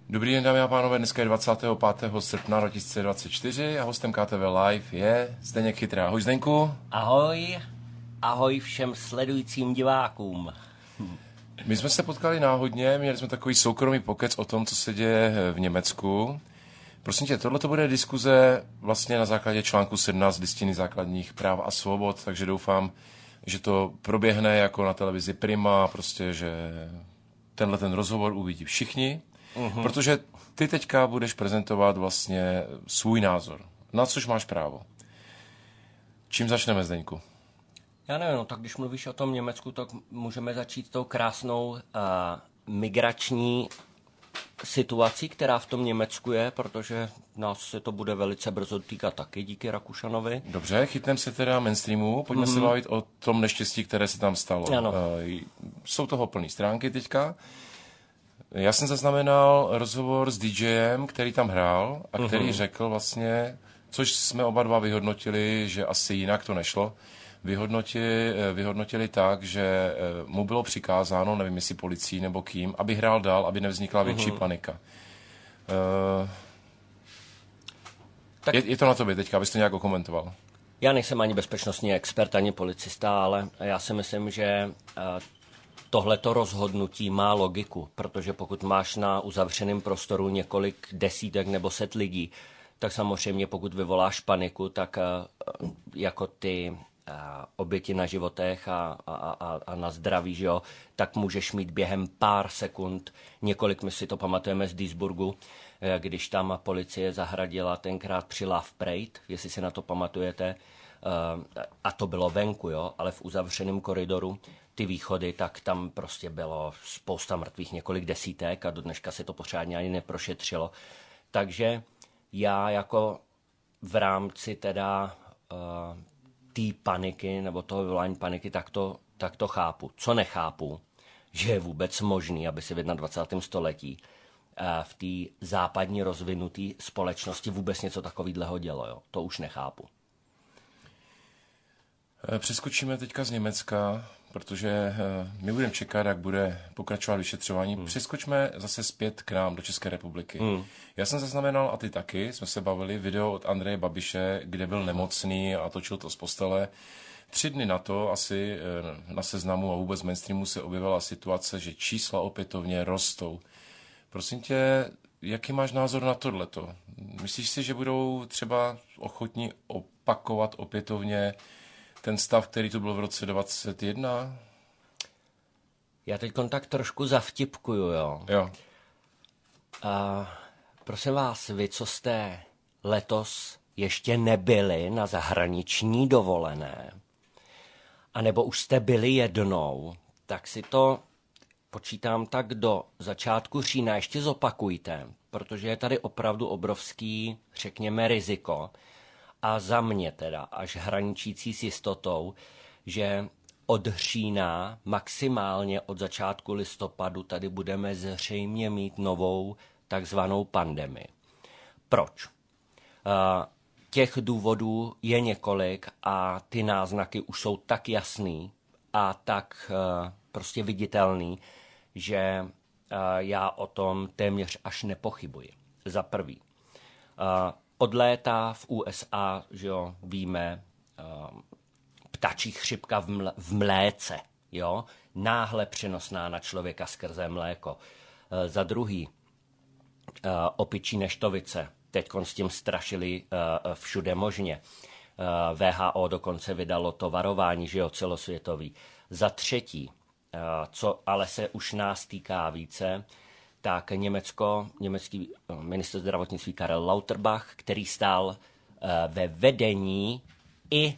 Dobrý den, dámy a pánové, dneska je 25. srpna 2024 a hostem KTV Live je Zdeněk Chytrá. Ahoj Zdeňku. Ahoj, ahoj všem sledujícím divákům. My jsme se potkali náhodně, měli jsme takový soukromý pokec o tom, co se děje v Německu. Prosím tě, tohle to bude diskuze vlastně na základě článku 17 Listiny základních práv a svobod, takže doufám, že to proběhne jako na televizi Prima, prostě, že tenhle ten rozhovor uvidí všichni, protože ty teďka budeš prezentovat vlastně svůj názor, na což máš právo. Čím začneme, Zdeňku? Já nevím, no, tak když mluvíš o tom Německu, tak můžeme začít tou krásnou migrační situací, která v tom Německu je, protože nás se to bude velice brzo týkat taky díky Rakušanovi. Dobře, chytneme se teda mainstreamu, pojďme se bavit o tom neštěstí, které se tam stalo. Ano. Jsou toho plný stránky teďka. Já jsem zaznamenal rozhovor s DJem, který tam hrál a který řekl vlastně, což jsme oba dva vyhodnotili, že asi jinak to nešlo, vyhodnotili tak, že mu bylo přikázáno, nevím jestli policií nebo kým, aby hrál dál, aby nevznikla větší panika. Tak... Je to na tobě teďka, abys to nějak okomentoval. Já nejsem ani bezpečnostní expert, ani policista, ale já si myslím, že tohleto rozhodnutí má logiku, protože pokud máš na uzavřeném prostoru několik desítek nebo set lidí, tak samozřejmě pokud vyvoláš paniku, tak jako ty oběti na životech a na zdraví, že jo, tak můžeš mít během pár sekund několik, my si to pamatujeme z Duisburgu, když tam policie zahradila tenkrát při Love Parade, jestli si na to pamatujete, a to bylo venku, jo, ale v uzavřeném koridoru ty východy, tak tam prostě bylo spousta mrtvých, několik desítek a do dneška se to pořádně ani neprošetřilo. Takže já jako v rámci teda té paniky nebo toho vyvolání paniky, tak to chápu. Co nechápu, že je vůbec možný, aby se v 21. století v té západní rozvinuté společnosti vůbec něco takového dělo. Jo? To už nechápu. Přeskočíme teďka z Německa, protože my budeme čekat, jak bude pokračovat vyšetřování. Přeskočme zase zpět k nám do České republiky. Já jsem zaznamenal, a ty taky, jsme se bavili, video od Andreje Babiše, kde byl nemocný a točil to z postele. 3 dny na to asi na Seznamu a vůbec mainstreamu se objevila situace, že čísla opětovně rostou. Prosím tě, jaký máš názor na tohleto? Myslíš si, že budou třeba ochotní opakovat opětovně ten stav, který tu byl v roce 2021? Já teď tak trošku zavtipkuju, jo. Prosím vás, vy, co jste letos ještě nebyli na zahraniční dovolené, anebo už jste byli jednou, tak si to počítám tak do začátku října ještě zopakujte, protože je tady opravdu obrovský, řekněme, riziko. A za mě teda až hraničící s jistotou, že od října, maximálně od začátku listopadu, tady budeme zřejmě mít novou takzvanou pandemii. Proč? Těch důvodů je několik a ty náznaky už jsou tak jasný a tak prostě viditelný, že já o tom téměř až nepochybuji. Za prvý. Od léta v USA, že jo, víme, ptačí chřipka v mléce, jo, náhle přenosná na člověka skrze mléko. Za druhý, opičí neštovice, teďkon s tím strašili všude možně. WHO dokonce vydalo to varování, že jo, celosvětový. Za třetí, co ale se už nás týká více, tak německý ministr zdravotnictví Karel Lauterbach, který stál ve vedení i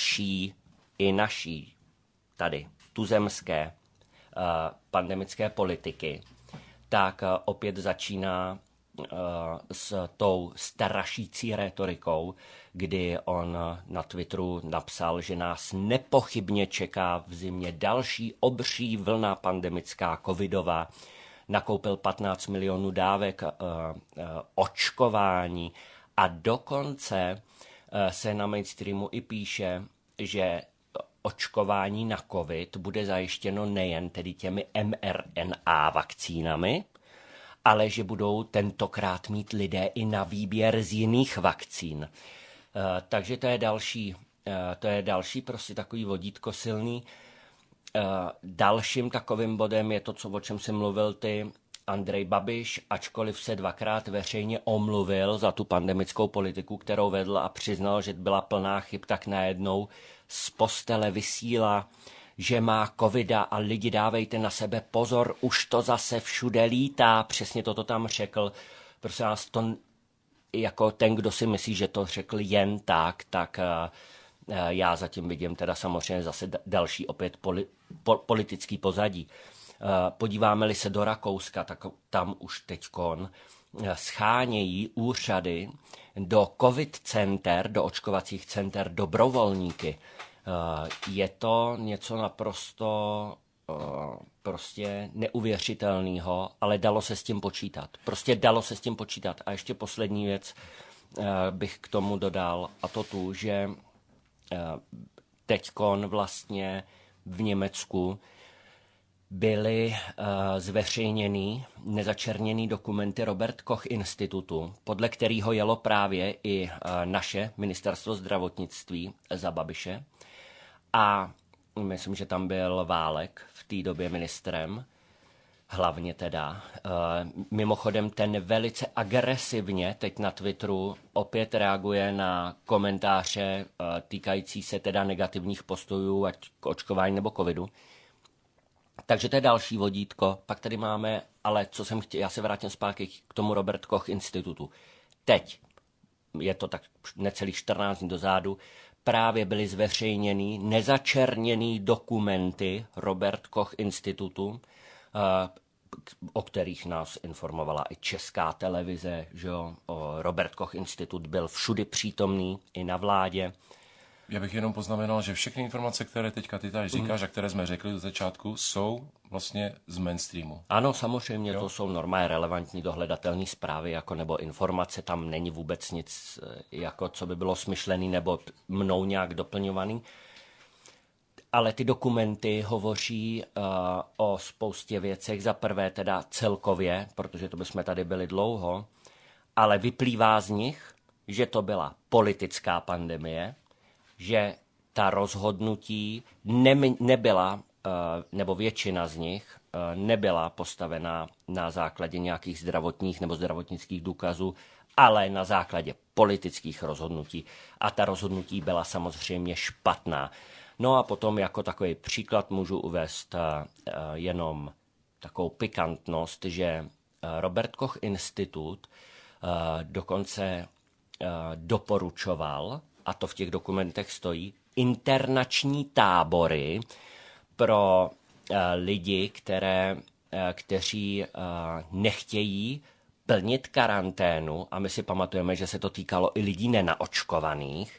naší tady tuzemské pandemické politiky, tak opět začíná s tou strašící rétorikou, kdy on na Twitteru napsal, že nás nepochybně čeká v zimě další obří vlna pandemická covidová. Nakoupil 15 milionů dávek očkování a dokonce se na mainstreamu i píše, že očkování na covid bude zajištěno nejen tedy těmi mRNA vakcínami, ale že budou tentokrát mít lidé i na výběr z jiných vakcín. Takže to je další prostě takový vodítko silný. Dalším takovým bodem je to, o čem jsi mluvil ty, Andrej Babiš, ačkoliv se dvakrát veřejně omluvil za tu pandemickou politiku, kterou vedl a přiznal, že byla plná chyb, tak najednou z postele vysílá, že má covida a lidi dávejte na sebe pozor, už to zase všude lítá. Přesně toto tam řekl. Prosím vás, to jako ten, kdo si myslí, že to řekl jen tak já zatím vidím teda samozřejmě zase další opět politický pozadí. Podíváme-li se do Rakouska, tak tam už teďkon schánějí úřady do covid center, do očkovacích center dobrovolníky. Je to něco naprosto prostě neuvěřitelného, ale dalo se s tím počítat. Prostě dalo se s tím počítat. A ještě poslední věc bych k tomu dodal, a to tu, že teďkon vlastně v Německu byly zveřejněny nezačerněný dokumenty Robert Koch institutu, podle kterého jelo právě i naše ministerstvo zdravotnictví za Babiše. A myslím, že tam byl Válek v té době ministrem, hlavně teda. Mimochodem ten velice agresivně teď na Twitteru opět reaguje na komentáře týkající se teda negativních postojů, ať k očkování nebo covidu. Takže to je další vodítko. Pak tady máme, ale co jsem chtěl, já se vrátím zpátky k tomu Robert Koch institutu. Teď, je to tak necelých 14 dní dozadu, právě byly zveřejněny nezačerněný dokumenty Robert Koch institutu, o kterých nás informovala i Česká televize, že jo? Robert Koch institut byl všudy přítomný, i na vládě. Já bych jenom poznamenal, že všechny informace, které teďka ty tady říkáš a které jsme řekli do začátku, jsou vlastně z mainstreamu. Ano, samozřejmě, jo? To jsou normálně relevantní dohledatelné zprávy, jako nebo informace, tam není vůbec nic, jako co by bylo smyšlený nebo mnou nějak doplňovaný. Ale ty dokumenty hovoří o spoustě věcech. Za prvé teda celkově, protože to bychom tady byli dlouho, ale vyplývá z nich, že to byla politická pandemie, že ta rozhodnutí nebyla, nebo většina z nich nebyla postavená na základě nějakých zdravotních nebo zdravotnických důkazů, ale na základě politických rozhodnutí. A ta rozhodnutí byla samozřejmě špatná. No a potom jako takový příklad můžu uvést jenom takovou pikantnost, že Robert Koch institut dokonce doporučoval, a to v těch dokumentech stojí, internační tábory pro lidi, kteří nechtějí plnit karanténu, a my si pamatujeme, že se to týkalo i lidí nenaočkovaných.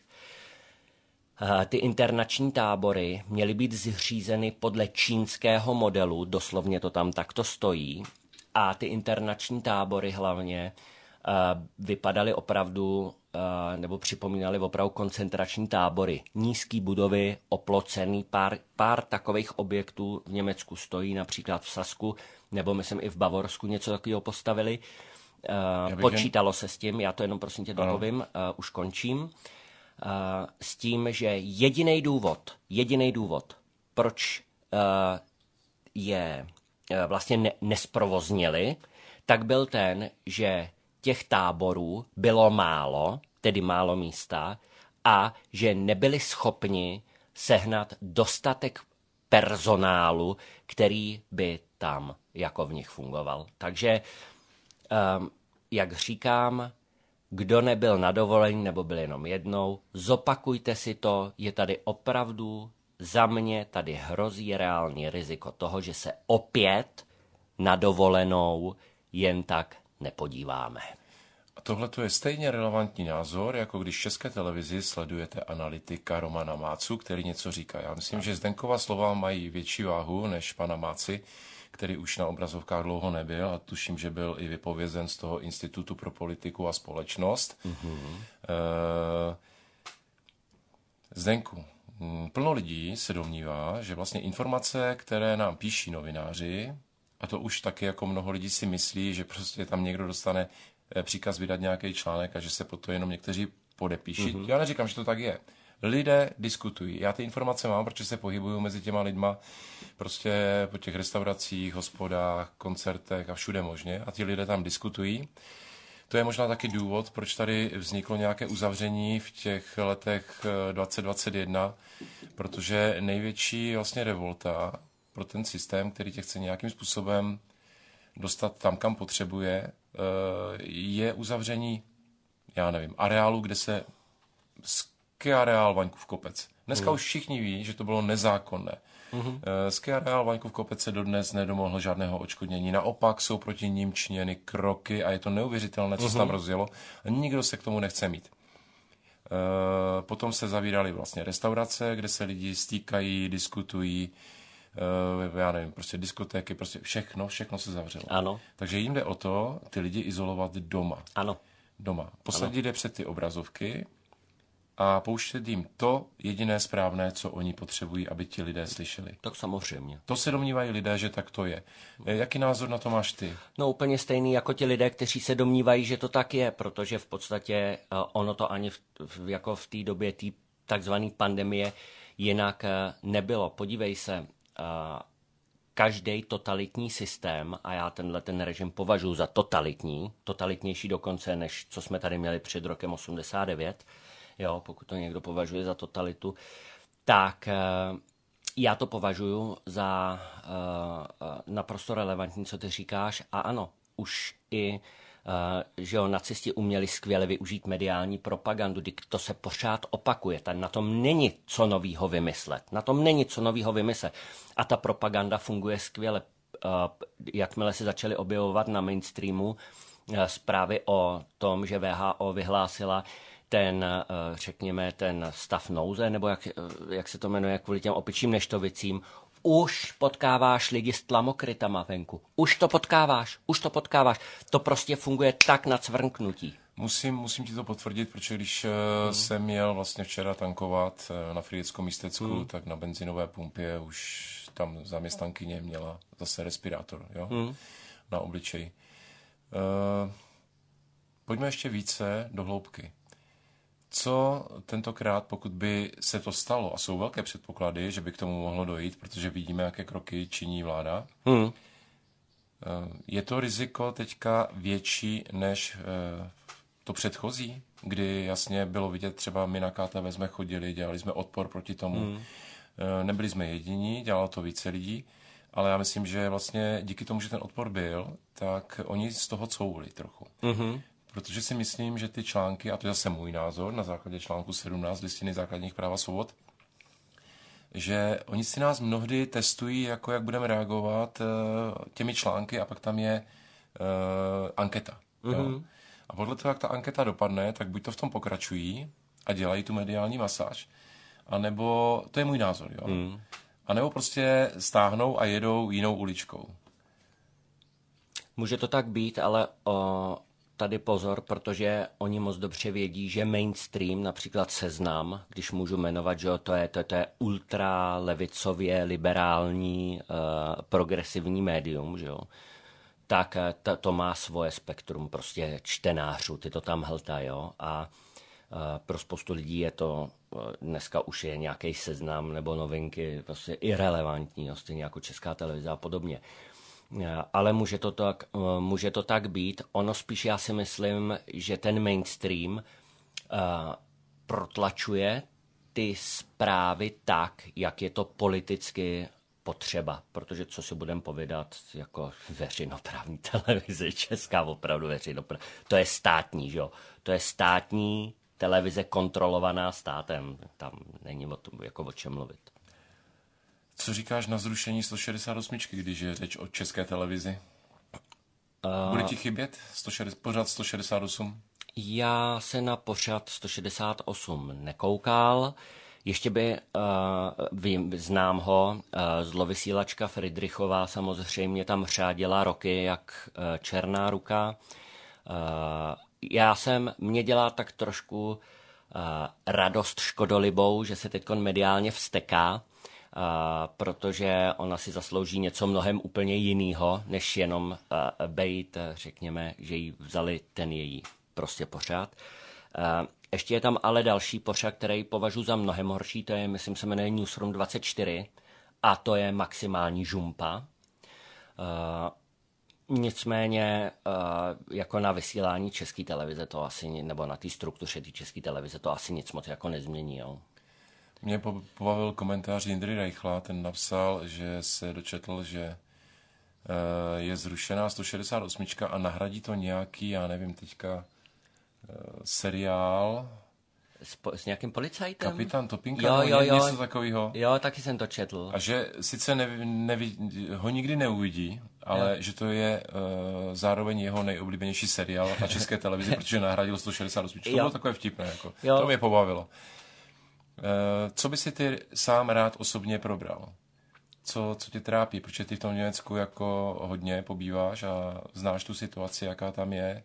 Ty internační tábory měly být zřízeny podle čínského modelu, doslovně to tam takto stojí, a ty internační tábory hlavně vypadaly opravdu, nebo připomínaly opravdu koncentrační tábory. Nízké budovy, oplocený, pár takových objektů v Německu stojí, například v Sasku, nebo myslím i v Bavorsku něco takového postavili. Počítalo se s tím, já to jenom prosím tě dopovím, už končím, s tím, že jediný důvod, proč je vlastně nesprovoznili, tak byl ten, že těch táborů bylo málo, tedy málo místa, a že nebyli schopni sehnat dostatek personálu, který by tam jako v nich fungoval. Takže, jak říkám, kdo nebyl na dovolení nebo byl jenom jednou, zopakujte si to, je tady opravdu za mě tady hrozí reální riziko toho, že se opět na dovolenou jen tak nepodíváme. A tohle je stejně relevantní názor, jako když v České televizi sledujete analytika Romana Mácu, který něco říká. Já myslím, že Zdeňkova slova mají větší váhu než pana Máci, který už na obrazovkách dlouho nebyl a tuším, že byl i vypovězen z toho Institutu pro politiku a společnost. Mm-hmm. Zdenku, plno lidí se domnívá, že vlastně informace, které nám píší novináři, a to už taky jako mnoho lidí si myslí, že prostě tam někdo dostane příkaz vydat nějaký článek a že se pod to jenom někteří podepíší. Já neříkám, že to tak je. Lidé diskutují. Já ty informace mám, protože se pohybuju mezi těma lidma prostě po těch restauracích, hospodách, koncertech a všude možně. A ti lidé tam diskutují. To je možná taky důvod, proč tady vzniklo nějaké uzavření v těch letech 2021, protože největší vlastně revolta pro ten systém, který tě chce nějakým způsobem dostat tam, kam potřebuje, je uzavření, já nevím, areálu, kde se ski areál Vaňkův Kopec. Dneska už všichni ví, že to bylo nezákonné. Ski areál Vaňkův Kopec se dodnes nedomohl žádného odškodnění. Naopak jsou proti ním činěny kroky a je to neuvěřitelné, co se tam rozjelo. A nikdo se k tomu nechce mít. Potom se zavíraly vlastně restaurace, kde se lidi stýkají, diskutují, já nevím, prostě diskotéky, prostě všechno se zavřelo. Ano. Takže jim jde o to, ty lidi izolovat doma. Ano. Doma. Posadit je před ty obrazovky a pouštět jim to jediné správné, co oni potřebují, aby ti lidé slyšeli. Tak samozřejmě. To se domnívají lidé, že tak to je. Jaký názor na to máš ty? No úplně stejný jako ti lidé, kteří se domnívají, že to tak je, protože v podstatě ono to ani jako v té době té takzvané pandemie jinak nebylo. Podívej se, každý totalitní systém, a já ten režim považuji za totalitnější dokonce, než co jsme tady měli před rokem 89, jo, pokud to někdo považuje za totalitu, tak já to považuji za naprosto relevantní, co ty říkáš. A ano, už i že jo, nacisti uměli skvěle využít mediální propagandu, to se pořád opakuje, na tom není co novýho vymyslet. A ta propaganda funguje skvěle. Jakmile se začaly objevovat na mainstreamu zprávy o tom, že WHO vyhlásila řekněme, ten stav nouze, nebo jak se to jmenuje, kvůli těm opičím neštovicím, už potkáváš lidi s tlamokrytama venku. Už to potkáváš. To prostě funguje tak na cvrnknutí. Musím ti to potvrdit, protože když jsem jel vlastně včera tankovat na Frýdeckom místecku, tak na benzinové pumpě už tam zaměstnankyně měla zase respirátor, jo? Na obličeji. Pojďme ještě více do hloubky. Co tentokrát, pokud by se to stalo, a jsou velké předpoklady, že by k tomu mohlo dojít, protože vidíme, jaké kroky činí vláda, je to riziko teďka větší než to předchozí, kdy jasně bylo vidět, třeba my na KTV jsme chodili, dělali jsme odpor proti tomu, nebyli jsme jediní, dělalo to více lidí, ale já myslím, že vlastně díky tomu, že ten odpor byl, tak oni z toho couvli trochu. Protože si myslím, že ty články, a to je zase můj názor, na základě článku 17 Listiny základních práv a svobod, že oni si nás mnohdy testují, jako jak budeme reagovat těmi články a pak tam je anketa. Jo? A podle toho, jak ta anketa dopadne, tak buď to v tom pokračují a dělají tu mediální masáž, anebo, to je můj názor, jo? A nebo prostě stáhnou a jedou jinou uličkou. Může to tak být, ale tady pozor, protože oni moc dobře vědí, že mainstream, například Seznam, když můžu jmenovat, že to je ultralevicově liberální progresivní médium, že jo, tak to má svoje spektrum prostě čtenářů, ty to tam hltají, jo, a pro spoustu lidí je to dneska už je nějaký Seznam nebo Novinky prostě irelevantní, jo, stejně jako Česká televize a podobně. Ale může to tak být. Ono spíš, já si myslím, že ten mainstream protlačuje ty zprávy tak, jak je to politicky potřeba. Protože co si budeme povídat, jako veřejnoprávní televize, česká opravdu veřejnoprávní, to je státní, že jo? To je státní televize kontrolovaná státem. Tam není o čem mluvit. Co říkáš na zrušení 168, když je řeč o České televizi? Bude ti chybět pořad 168? Já se na pořad 168 nekoukal. Ještě znám ho, zlovysílačka Fridrichová samozřejmě tam řádila roky jak černá ruka. Mě dělá tak trošku radost škodolibou, že se teď mediálně vzteká, protože ona si zaslouží něco mnohem úplně jiného, než jenom bejt, řekněme, že jí vzali ten její prostě pořád. Ještě je tam ale další pořad, který považuji za mnohem horší, to je, myslím, se jmenuje Newsroom 24 a to je maximální žumpa. Nicméně jako na vysílání České televize to asi, nebo na té struktuře té České televize to asi nic moc jako nezmění. Jo. Mě pobavil komentář Jindry Reichla, ten napsal, že se dočetl, že je zrušená 168 a nahradí to nějaký, já nevím teďka, seriál. S nějakým policajtem? Kapitán Topinka, něco takového. Jo, taky jsem to četl. A že sice ho nikdy neuvidí, ale že to je zároveň jeho nejoblíbenější seriál na České televizi, protože nahradil 168. To bylo takové vtipné, jako. To mě pobavilo. Co by si ty sám rád osobně probral? Co tě trápí? Protože ty v tom Německu jako hodně pobýváš a znáš tu situaci, jaká tam je.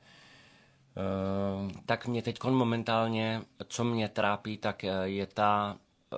Tak mě teď momentálně, co mě trápí, tak je ta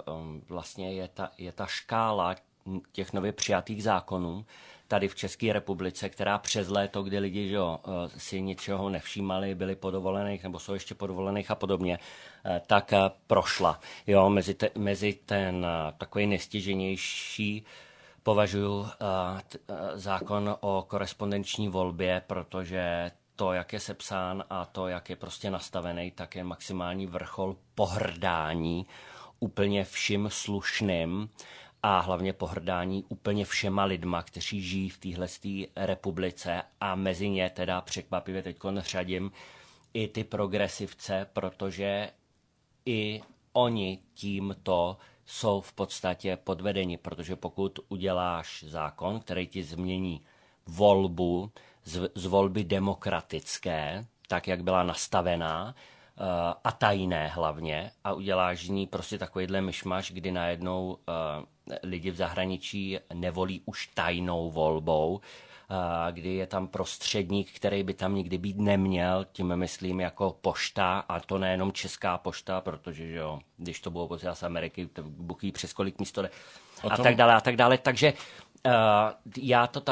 škála těch nově přijatých zákonů tady v České republice, která přes léto, kdy lidi si ničeho nevšímali, byli po dovolených nebo jsou ještě po dovolených a podobně, tak prošla. Jo, mezi ten takový nestěženější považuji zákon o korespondenční volbě, protože to, jak je sepsán a to, jak je prostě nastavený, tak je maximální vrchol pohrdání úplně vším slušným a hlavně pohrdání úplně všema lidma, kteří žijí v téhle republice a mezi ně teda překvapivě teďko řadím i ty progresivce, protože i oni tímto jsou v podstatě podvedeni, protože pokud uděláš zákon, který ti změní volbu z volby demokratické, tak jak byla nastavená, a tajné hlavně, a uděláš z ní prostě takovýhle myšmaš, kdy najednou lidi v zahraničí nevolí už tajnou volbou, kdy je tam prostředník, který by tam nikdy být neměl, tím myslím jako pošta, a to nejenom Česká pošta, protože že jo, když to bylo posílat z Ameriky, to buchý přes kolik místo a tak dále. Takže já to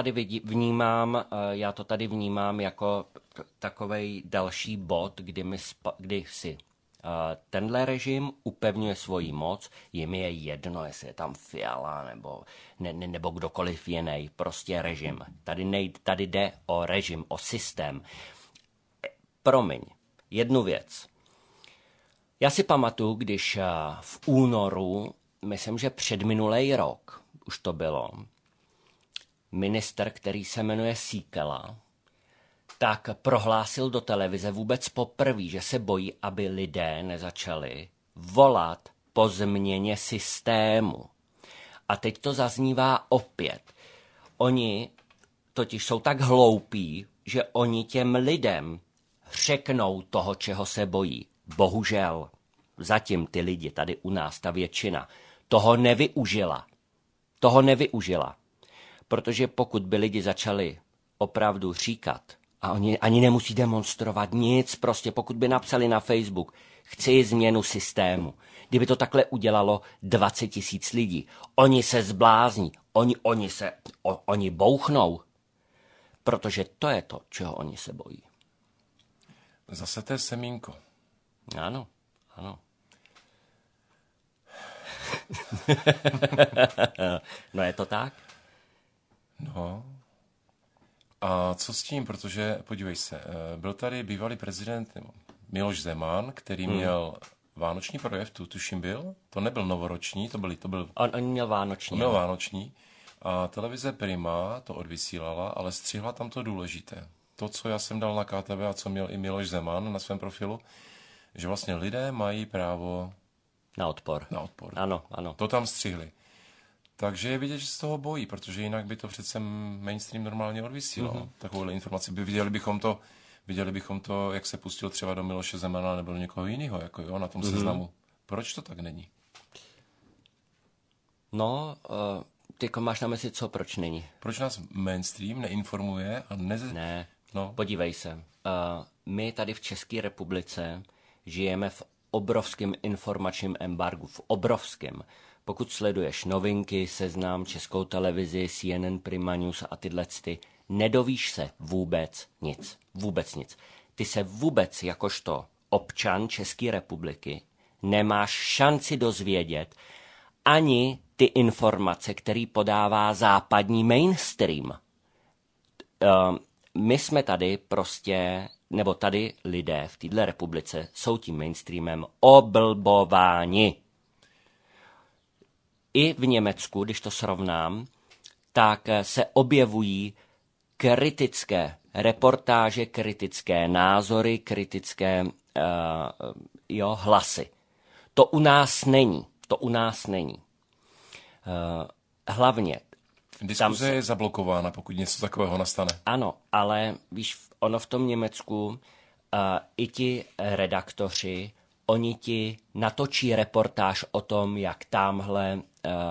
tady vnímám jako takovej další bod, kdy si tenhle režim upevňuje svoji moc, jim je jedno, jestli je tam Fiala nebo kdokoliv jiný, prostě režim. Tady jde o režim, o systém. Promiň, jednu věc. Já si pamatuju, když v únoru, myslím, že předminulej rok, už to bylo, minister, který se jmenuje Síkela, tak prohlásil do televize vůbec poprvé, že se bojí, aby lidé nezačali volat po změně systému. A teď to zaznívá opět. Oni totiž jsou tak hloupí, že oni těm lidem řeknou toho, čeho se bojí. Bohužel, zatím ty lidi tady u nás, ta většina, toho nevyužila. Protože pokud by lidi začali opravdu říkat, a oni ani nemusí demonstrovat nic, prostě pokud by napsali na Facebook, chci změnu systému. Kdyby to takhle udělalo 20 000 lidí, oni se zblázní, oni bouchnou, protože to je to, čeho oni se bojí. Zase to je semínko. Ano. No je to tak? No. A co s tím, protože, podívej se, byl tady bývalý prezident Miloš Zeman, který měl vánoční projev, tuším byl, to nebyl novoroční, to byl On měl vánoční. On měl vánoční a televize Prima to odvysílala, ale střihla tam to důležité. To, co já jsem dal na KTV a co měl i Miloš Zeman na svém profilu, že vlastně lidé mají právo na odpor. Ano. To tam střihli. Takže je vidět, že se toho bojí, protože jinak by to přece mainstream normálně odvysílal. Takovouhle informaci. Viděli bychom to, jak se pustil třeba do Miloše Zemana nebo do někoho jiného, jako jo, na tom seznamu. Proč to tak není? No, ty máš na mysli co, proč není? Proč nás mainstream neinformuje a Ne, podívej se. My tady v České republice žijeme v obrovském informačním embargu, pokud sleduješ novinky, Seznam, Českou televizi, CNN, Prima News a tyhle, nedovíš se vůbec nic. Vůbec nic. Ty se vůbec jakožto občan České republiky nemáš šanci dozvědět ani ty informace, které podává západní mainstream. My jsme tady prostě, nebo tady lidé v této republice jsou tím mainstreamem oblbováni. I v Německu, když to srovnám, tak se objevují kritické reportáže, kritické názory, kritické hlasy. To u nás není. Hlavně. Diskuze je zablokována, pokud něco takového nastane. Ano, ale víš, ono v tom Německu i ti redaktoři, oni ti natočí reportáž o tom, jak tamhle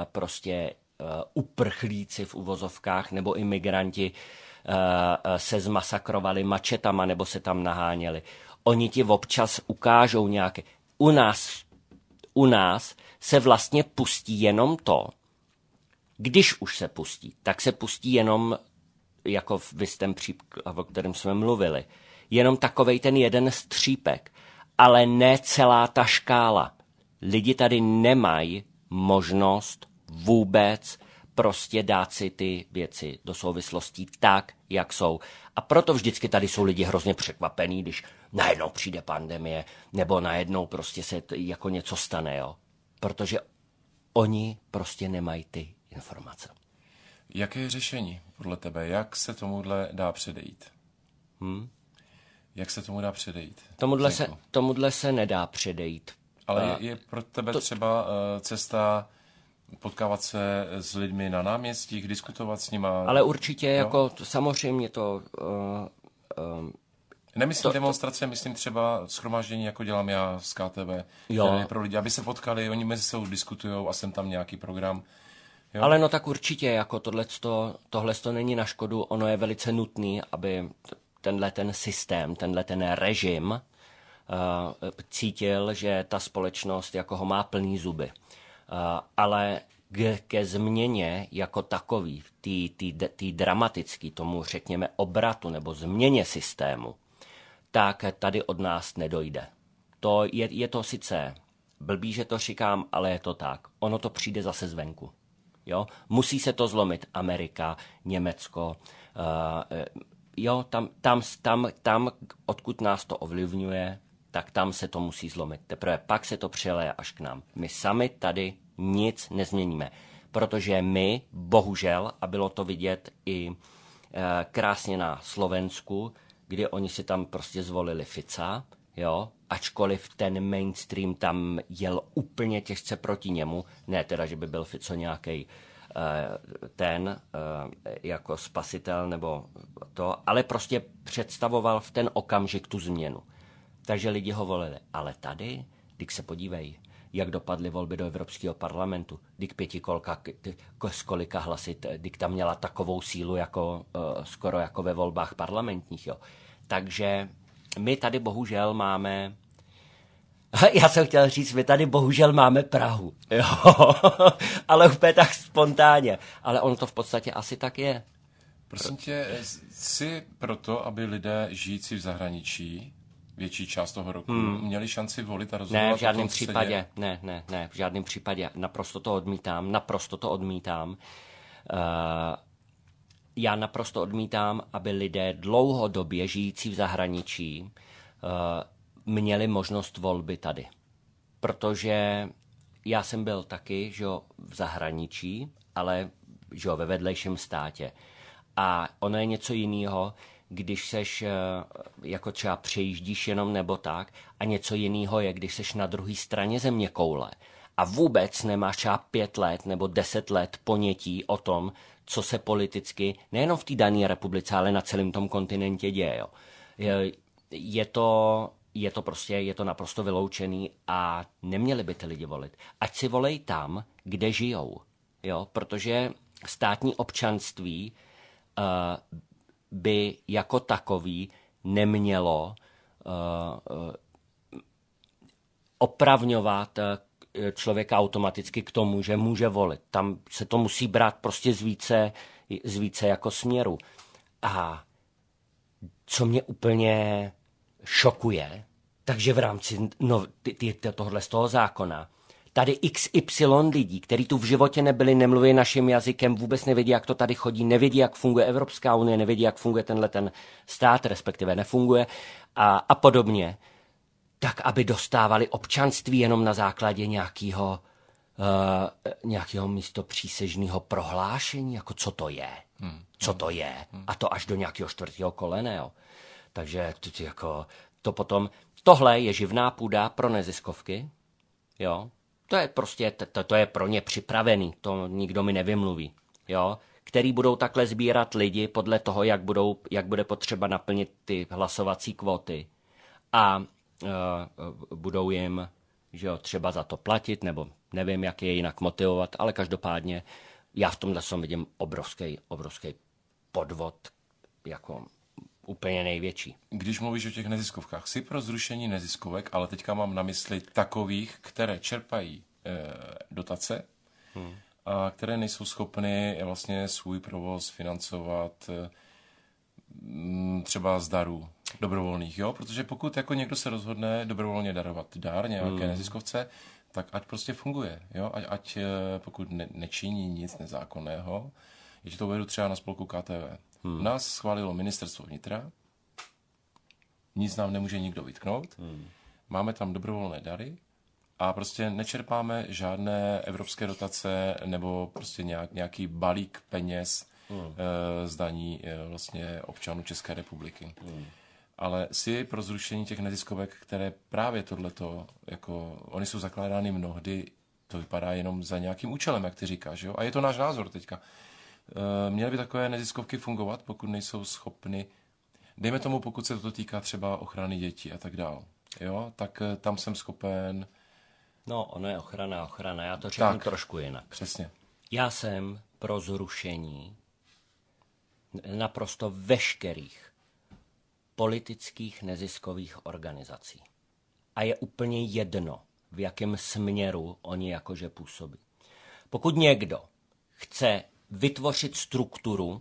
uprchlíci v uvozovkách nebo imigranti se zmasakrovali mačetama nebo se tam naháněli. Oni ti občas ukážou nějaké. U nás se vlastně pustí jenom to, když už se pustí, tak se pustí jenom, jako v jistém příkladu, o kterém jsme mluvili, jenom takovej ten jeden střípek, ale ne celá ta škála. Lidi tady nemají možnost vůbec prostě dát si ty věci do souvislostí tak, jak jsou. A proto vždycky tady jsou lidi hrozně překvapení, když najednou přijde pandemie, nebo najednou prostě se jako něco stane, jo. Protože oni prostě nemají ty informace. Jaké je řešení podle tebe? Jak se tomuhle dá předejít? Jak se tomu dá předejít? Tomuhle se nedá předejít. Ale je pro tebe třeba cesta potkávat se s lidmi na náměstích, diskutovat s nima? Ale určitě, jako samozřejmě to... Nemyslím demonstrace, myslím třeba shromáždění, jako dělám já z KTV, které je pro lidi, aby se potkali, oni mezi sebou diskutujou a jsem tam nějaký program. Jo? Ale no tak určitě, jako tohle není na škodu, ono je velice nutný, aby tenhle ten systém, tenhle ten režim cítil, že ta společnost jako ho má plný zuby. Ale ke změně jako takový, tý dramatický, tomu řekněme obratu nebo změně systému, tak tady od nás nedojde. To je to sice blbý, že to říkám, ale je to tak. Ono to přijde zase zvenku. Jo? Musí se to zlomit Amerika, Německo, tam, odkud nás to ovlivňuje, tak tam se to musí zlomit. Teprve pak se to přeleje až k nám. My sami tady nic nezměníme, protože my, bohužel, a bylo to vidět i krásně na Slovensku, kdy oni si tam prostě zvolili Fica, jo, ačkoliv ten mainstream tam jel úplně těžce proti němu, ne teda, že by byl Fico nějaký jako spasitel nebo to, ale prostě představoval v ten okamžik tu změnu. Takže lidi ho volili. Ale tady, když se podívej, jak dopadly volby do Evropského parlamentu, když pětikolka z kolika hlasy, když tam měla takovou sílu jako skoro jako ve volbách parlamentních. Jo. Takže my tady bohužel máme, já jsem chtěl říct, my tady bohužel máme Prahu. Jo. Ale úplně tak spontánně. Ale ono to v podstatě asi tak je. Prosím tě, jsi proto, aby lidé žijící v zahraničí větší část toho roku měli šanci volit a rozhodovat? Ne, v žádném případě. Ne, v žádném případě. Naprosto to odmítám. Já naprosto odmítám, aby lidé dlouhodobě žijící v zahraničí měli možnost volby tady. Protože já jsem byl taky, že v zahraničí, ale že ve vedlejším státě. A ono je něco jiného, když seš, jako třeba přejíždíš jenom nebo tak, a něco jiného je, když seš na druhé straně zeměkoule a vůbec nemáš třeba 5 let nebo 10 let ponětí o tom, co se politicky, nejenom v té dané republice, ale na celém tom kontinentě děje. Jo. Je to naprosto vyloučený a neměli by ty lidi volit. Ať si volej tam, kde žijou. Jo? Protože státní občanství by jako takový nemělo opravňovat člověka automaticky k tomu, že může volit. Tam se to musí brát prostě z více jako směru. A co mě úplně šokuje, takže v rámci tohle z toho zákona, tady XY lidí, kteří tu v životě nebyli, nemluví naším jazykem, vůbec nevědí, jak to tady chodí, nevědí, jak funguje Evropská unie, nevědí, jak funguje ten stát, respektive nefunguje a podobně, tak aby dostávali občanství jenom na základě nějakého místopřísežného prohlášení, jako co to je. Co to je. A to až do nějakého 4. kolene. Jo. Takže tohle je živná půda pro neziskovky. Jo. To je prostě, to je pro ně připravený, to nikdo mi nevymluví. Jo. Který budou takhle sbírat lidi podle toho, jak bude potřeba naplnit ty hlasovací kvóty. A budou jim, že jo, třeba za to platit, nebo nevím, jak je jinak motivovat, ale každopádně já v tomhle vidím obrovský podvod, jako úplně největší. Když mluvíš o těch neziskovkách, jsi pro zrušení neziskovek, ale teďka mám na mysli takových, které čerpají dotace a které nejsou schopny vlastně svůj provoz financovat třeba z darů dobrovolných, jo? Protože pokud jako někdo se rozhodne dobrovolně darovat dár nějaké neziskovce, tak ať prostě funguje, jo? Ať pokud nečiní nic nezákonného, já to uvedu třeba na spolku KTV. Nás schválilo ministerstvo vnitra, nic nám nemůže nikdo vytknout, máme tam dobrovolné dary a prostě nečerpáme žádné evropské dotace nebo prostě nějaký balík peněz z daní vlastně občanů České republiky. Ale si pro zrušení těch neziskovek, které právě tohleto, jako oni jsou zakládány mnohdy, to vypadá jenom za nějakým účelem, jak ty říkáš, jo? A je to náš názor teďka. Měly by takové neziskovky fungovat, pokud nejsou schopny, dejme tomu, pokud se to týká třeba ochrany dětí a tak dál, jo? Tak tam jsem schopen... No, ono je ochrana, já to řeknu trošku jinak. Přesně. Já jsem pro zrušení naprosto veškerých politických neziskových organizací. A je úplně jedno, v jakém směru oni jakože působí. Pokud někdo chce vytvořit strukturu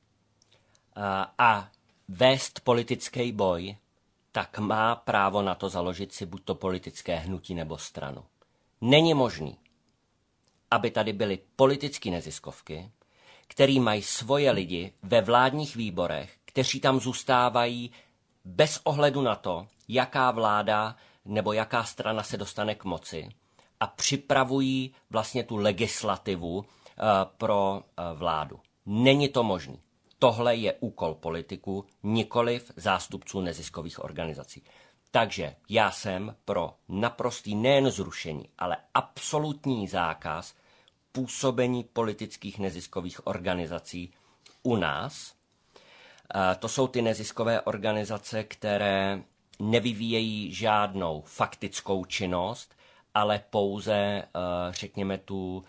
a vést politický boj, tak má právo na to založit si buď to politické hnutí nebo stranu. Není možný, aby tady byly politické neziskovky, který mají svoje lidi ve vládních výborech, kteří tam zůstávají bez ohledu na to, jaká vláda nebo jaká strana se dostane k moci a připravují vlastně tu legislativu pro vládu. Není to možný. Tohle je úkol politiků, nikoliv zástupců neziskových organizací. Takže já jsem pro naprostý nejen zrušení, ale absolutní zákaz působení politických neziskových organizací u nás. To jsou ty neziskové organizace, které nevyvíjejí žádnou faktickou činnost, ale pouze, řekněme, tu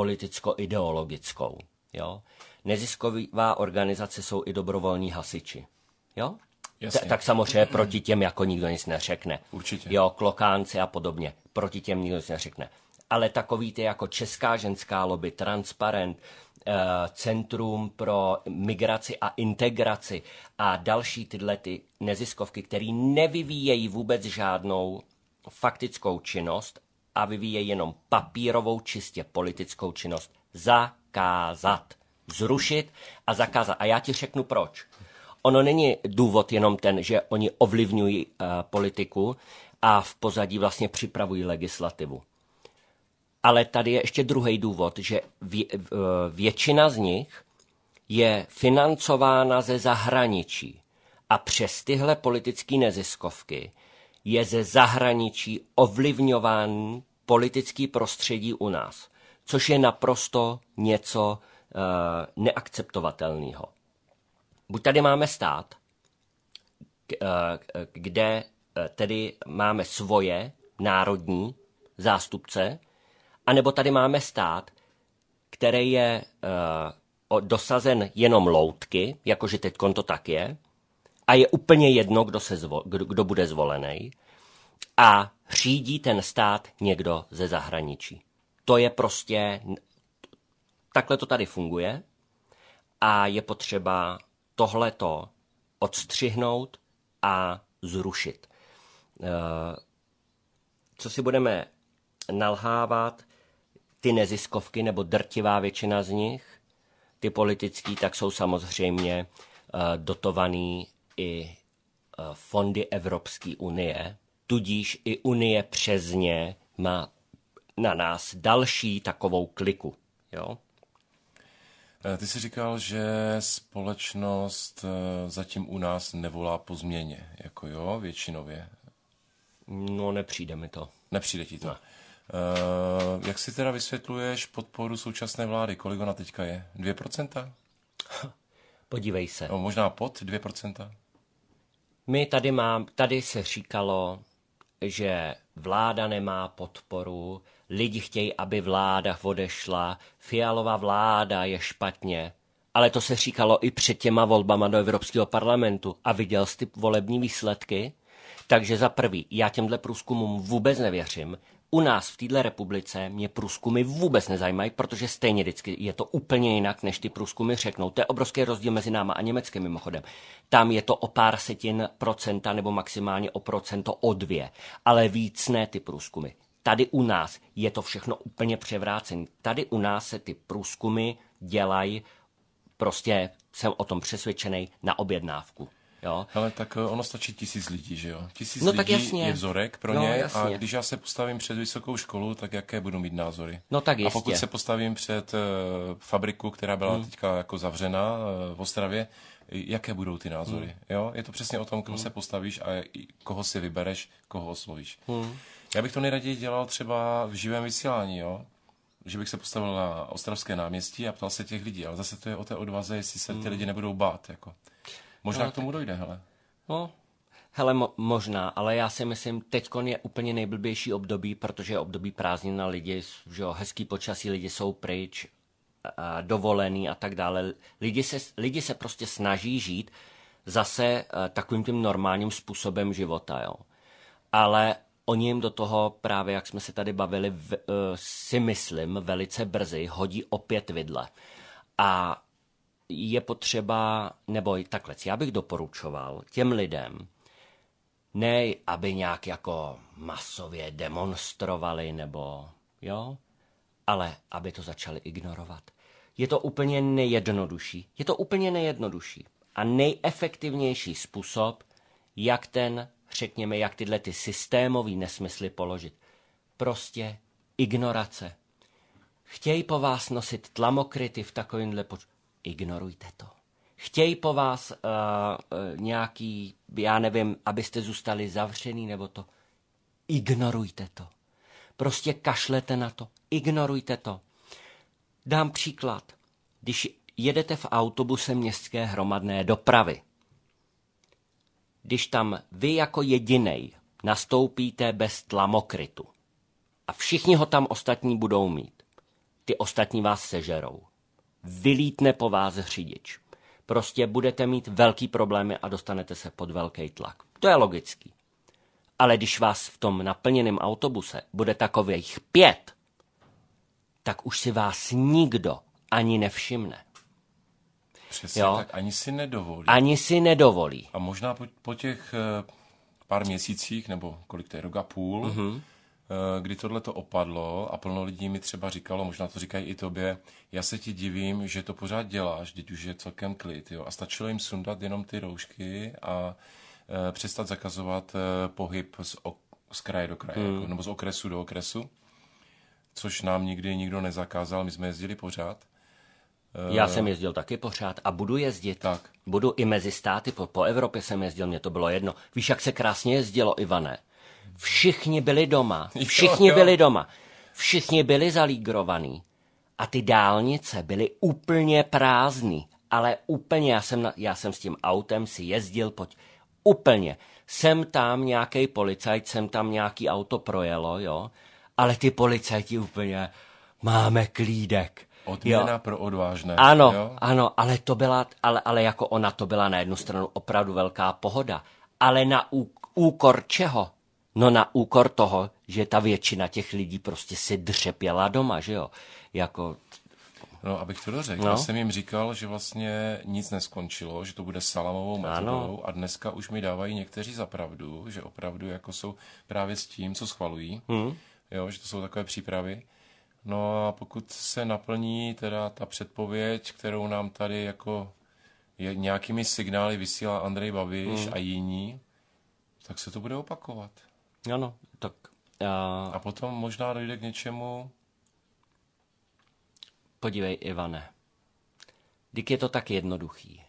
politicko-ideologickou. Jo? Nezisková organizace jsou i dobrovolní hasiči. Jo? Tak samozřejmě proti těm jako nikdo nic neřekne. Určitě. Jo, klokánci a podobně. Proti těm nikdo nic neřekne. Ale takový ty jako Česká ženská lobby, Transparent, Centrum pro migraci a integraci a další tyhle ty neziskovky, které nevyvíjejí vůbec žádnou faktickou činnost a vyvíjejí jenom papírovou, čistě politickou činnost, zakázat. Zrušit a zakázat. A já ti řeknu proč. Ono není důvod jenom ten, že oni ovlivňují politiku a v pozadí vlastně připravují legislativu. Ale tady je ještě druhý důvod, že většina z nich je financována ze zahraničí. A přes tyhle politické neziskovky je ze zahraničí ovlivňován politický prostředí u nás. Což je naprosto něco neakceptovatelného. Buď tady máme stát, kde tedy máme svoje národní zástupce, anebo tady máme stát, který je dosazen jenom loutky, jakože teďkon to tak je, a je úplně jedno, kdo bude zvolený. A řídí ten stát někdo ze zahraničí. To je prostě, takhle to tady funguje a je potřeba tohleto odstřihnout a zrušit. Co si budeme nalhávat, ty neziskovky, nebo drtivá většina z nich, ty politický, tak jsou samozřejmě dotovaný i fondy Evropské unie, tudíž i Unie přes ně má na nás další takovou kliku. Jo? Ty jsi říkal, že společnost zatím u nás nevolá po změně, jako jo, většinově. No, nepřijde mi to. Nepřijde ti to. Ne. Jak si teda vysvětluješ podporu současné vlády? Kolik ona teďka je? 2%? Podívej se. No, možná pod 2%? Tady se říkalo, že vláda nemá podporu, lidi chtějí, aby vláda odešla, Fialová vláda je špatně, ale to se říkalo i před těma volbama do Evropského parlamentu a viděl jsi ty volební výsledky? Takže za prvý, já těmhle průzkumům vůbec nevěřím. U nás v této republice mě průzkumy vůbec nezajímají, protože stejně vždycky je to úplně jinak, než ty průzkumy řeknou. To je obrovský rozdíl mezi náma a Německem mimochodem. Tam je to o pár setin procenta nebo maximálně o procento o 2, ale víc ne ty průzkumy. Tady u nás je to všechno úplně převrácené. Tady u nás se ty průzkumy dělají, prostě jsem o tom přesvědčený, na objednávku. Jo? Ale tak ono stačí 1000 lidí, že jo? 1000 no, lidí je vzorek pro ně jasně. A když já se postavím před vysokou školu, tak jaké budu mít názory? No tak jistě. A pokud se postavím před fabriku, která byla teďka jako zavřena v Ostravě, jaké budou ty názory? Jo? Je to přesně o tom, koho se postavíš a koho si vybereš, koho oslovíš. Já bych to nejraději dělal třeba v živém vysílání, jo? Že bych se postavil na Ostravské náměstí a ptal se těch lidí, ale zase to je o té odvaze, jestli se ty lidi nebudou bát, jako. Možná k tomu dojde, hele. No, hele, možná, ale já si myslím, teďkon je úplně nejblbější období, protože je období prázdnin na lidi, že jo, hezký počasí, lidi jsou pryč, dovolený a tak dále. Lidi se prostě snaží žít zase takovým tím normálním způsobem života, jo. Ale oni jim do toho právě, jak jsme se tady bavili, si myslím, velice brzy hodí opět vidle. A je potřeba, nebo takhle, já bych doporučoval těm lidem, ne aby nějak jako masově demonstrovali, nebo jo, ale aby to začali ignorovat. Je to úplně nejjednodušší. A nejefektivnější způsob, jak řekněme, jak tyhle ty systémový nesmysly položit. Prostě ignorace. Chtějí po vás nosit tlamokryty v takovýmhle ignorujte to. Chtějí po vás nějaký, já nevím, abyste zůstali zavřený nebo to. Ignorujte to. Prostě kašlete na to. Ignorujte to. Dám příklad. Když jedete v autobuse městské hromadné dopravy, když tam vy jako jedinej nastoupíte bez tlamokrytu a všichni ho tam ostatní budou mít, ty ostatní vás sežerou. Vylítne po vás řidič. Prostě budete mít velký problémy a dostanete se pod velký tlak. To je logický. Ale když vás v tom naplněném autobuse bude takových 5, tak už si vás nikdo ani nevšimne. Přesně tak, ani si nedovolí. A možná po těch pár měsících, nebo kolik to je, rok a půl, kdy tohle to opadlo a plno lidí mi třeba říkalo, možná to říkají i tobě, já se ti divím, že to pořád děláš, teď už je celkem klid, jo. A stačilo jim sundat jenom ty roušky a přestat zakazovat pohyb z kraje do kraje, jako, nebo z okresu do okresu, což nám nikdy nikdo nezakázal, my jsme jezdili pořád. Já jsem jezdil taky pořád a budu jezdit. Tak. Budu i mezi státy, po Evropě jsem jezdil, mně to bylo jedno. Víš, jak se krásně jezdilo, Ivane? Všichni byli doma. Všichni byli zalígrovaní. A ty dálnice byly úplně prázdný. Ale úplně, já jsem s tím autem si jezdil úplně. Sem tam nějaký policajt, sem tam nějaký auto projelo, jo. Ale ty policajti úplně, máme klídek. Odměna pro odvážné. Ano, jo? Ano, ale to byla, ale jako ona to byla na jednu stranu opravdu velká pohoda. Ale na úkor čeho? No na úkor toho, že ta většina těch lidí prostě si dřepěla doma, že jo? Jako... No, abych to dořekl. Já jsem jim říkal, že vlastně nic neskončilo, že to bude salamovou metodou a dneska už mi dávají někteří za pravdu, že opravdu jako jsou právě s tím, co schvalují, jo, že to jsou takové přípravy. No a pokud se naplní teda ta předpověď, kterou nám tady jako nějakými signály vysílá Andrej Babiš a jiní, tak se to bude opakovat. Ano, tak... A potom možná dojde k něčemu... Podívej, Ivane, vždyť je to tak jednoduchý.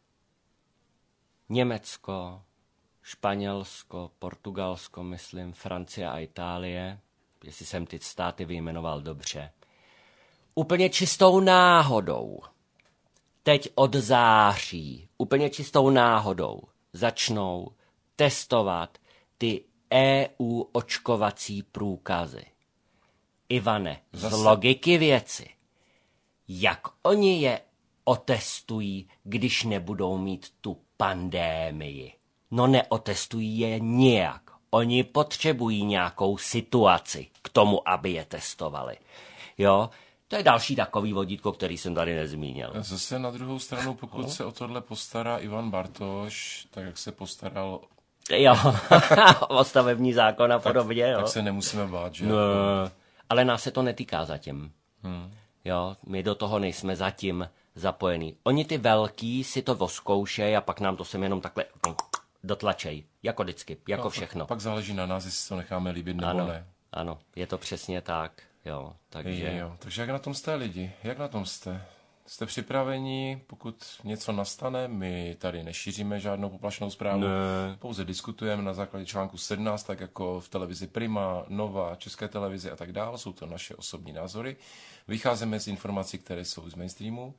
Německo, Španělsko, Portugalsko, myslím, Francie a Itálie, jestli jsem ty státy vyjmenoval dobře, úplně čistou náhodou, teď od září, úplně čistou náhodou, začnou testovat ty EU očkovací průkazy. Ivane, z logiky věci, jak oni je otestují, když nebudou mít tu pandémii? No neotestují je nijak. Oni potřebují nějakou situaci k tomu, aby je testovali. Jo? To je další takový vodítko, který jsem tady nezmínil. Zase na druhou stranu, pokud se o tohle postará Ivan Bartoš, tak jak se postaral... Jo, o stavební zákon a podobně. Jo. Tak se nemusíme bát, že? No, ale nás se to netýká zatím. Jo, my do toho nejsme zatím zapojení. Oni ty velký si to voskoušej a pak nám to sem jenom takhle dotlačej. Jako vždycky, jako všechno. Pak záleží na nás, jestli to necháme líbit nebo ne. Ano, je to přesně tak. Jo, takže... Takže jak na tom jste lidi? Jak na tom jste? Jste připraveni, pokud něco nastane? My tady nešíříme žádnou poplašnou zprávu. Pouze diskutujeme na základě článku 17, tak jako v televizi Prima, Nova, České televizi a tak dále. Jsou to naše osobní názory. Vycházíme z informací, které jsou z mainstreamu.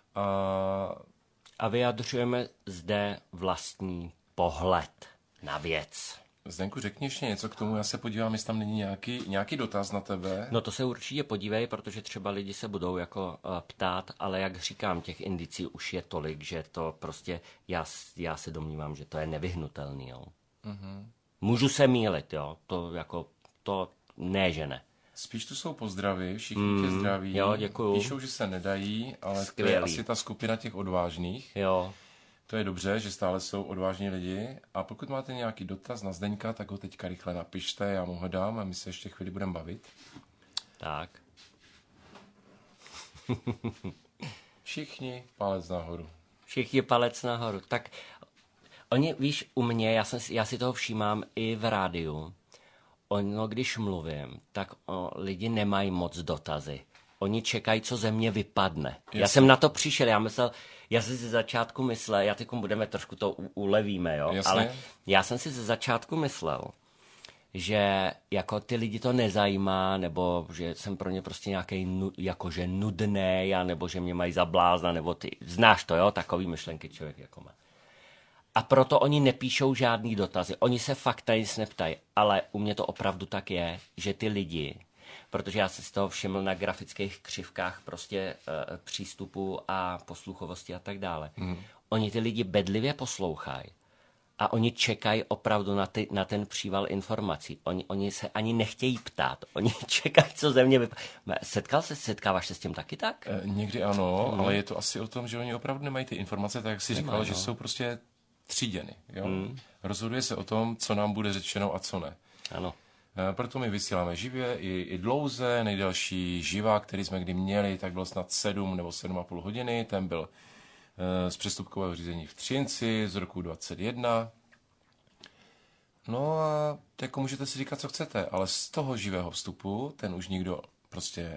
A vyjadřujeme zde vlastní pohled na věc. Zdenku, řekni ještě něco k tomu, já se podívám, jestli tam není nějaký dotaz na tebe. No to se určitě podívej, protože třeba lidi se budou jako ptát, ale jak říkám, těch indicí už je tolik, že to prostě, já se domnívám, že to je nevyhnutelný, jo. Můžu se mýlit, jo, to ne, že ne. Spíš tu jsou pozdravy, všichni tě zdraví. Jo, děkuju. Píšou, že se nedají, ale skvělý. To je asi ta skupina těch odvážných. Jo. To je dobře, že stále jsou odvážní lidi. A pokud máte nějaký dotaz na Zdeňka, tak ho teďka rychle napište, já mu ho dám a my se ještě chvíli budeme bavit. Tak. Všichni palec nahoru. Všichni palec nahoru. Tak oni, víš, u mě, já si toho všímám i v rádiu. Ono, když mluvím, tak lidi nemají moc dotazy. Oni čekají, co ze mě vypadne. Jasně. Já jsem na to přišel, já jsem si ze začátku myslel, já teď budeme trošku to ulevíme, jo? Jasně. Ale já jsem si ze začátku myslel, že jako ty lidi to nezajímá, nebo že jsem pro ně prostě nějaký jakože nudnej, nebo že mě mají za blázna, nebo ty, znáš to, jo? Takový myšlenky člověk jako má. A proto oni nepíšou žádný dotazy. Oni se fakt tady nic neptají, ale u mě to opravdu tak je, že ty lidi, protože já se z toho všiml na grafických křivkách prostě přístupu a posluchovosti a tak dále. Oni ty lidi bedlivě poslouchají a oni čekají opravdu na ten příval informací. Oni se ani nechtějí ptát. Oni čekají, co ze mě vypadá. Setkáváš se s tím taky tak? Někdy ano, ale je to asi o tom, že oni opravdu nemají ty informace, tak jak jsi říkal, že jsou prostě tříděny. Jo? Rozhoduje se o tom, co nám bude řečeno a co ne. Ano. Proto my vysíláme živě i dlouze. Nejdelší živák, který jsme kdy měli, tak byl snad 7 nebo 7,5 hodiny. Ten byl z přestupkového řízení v Třinci z roku 2021. No a jako můžete si říkat, co chcete, ale z toho živého vstupu, ten už nikdo prostě...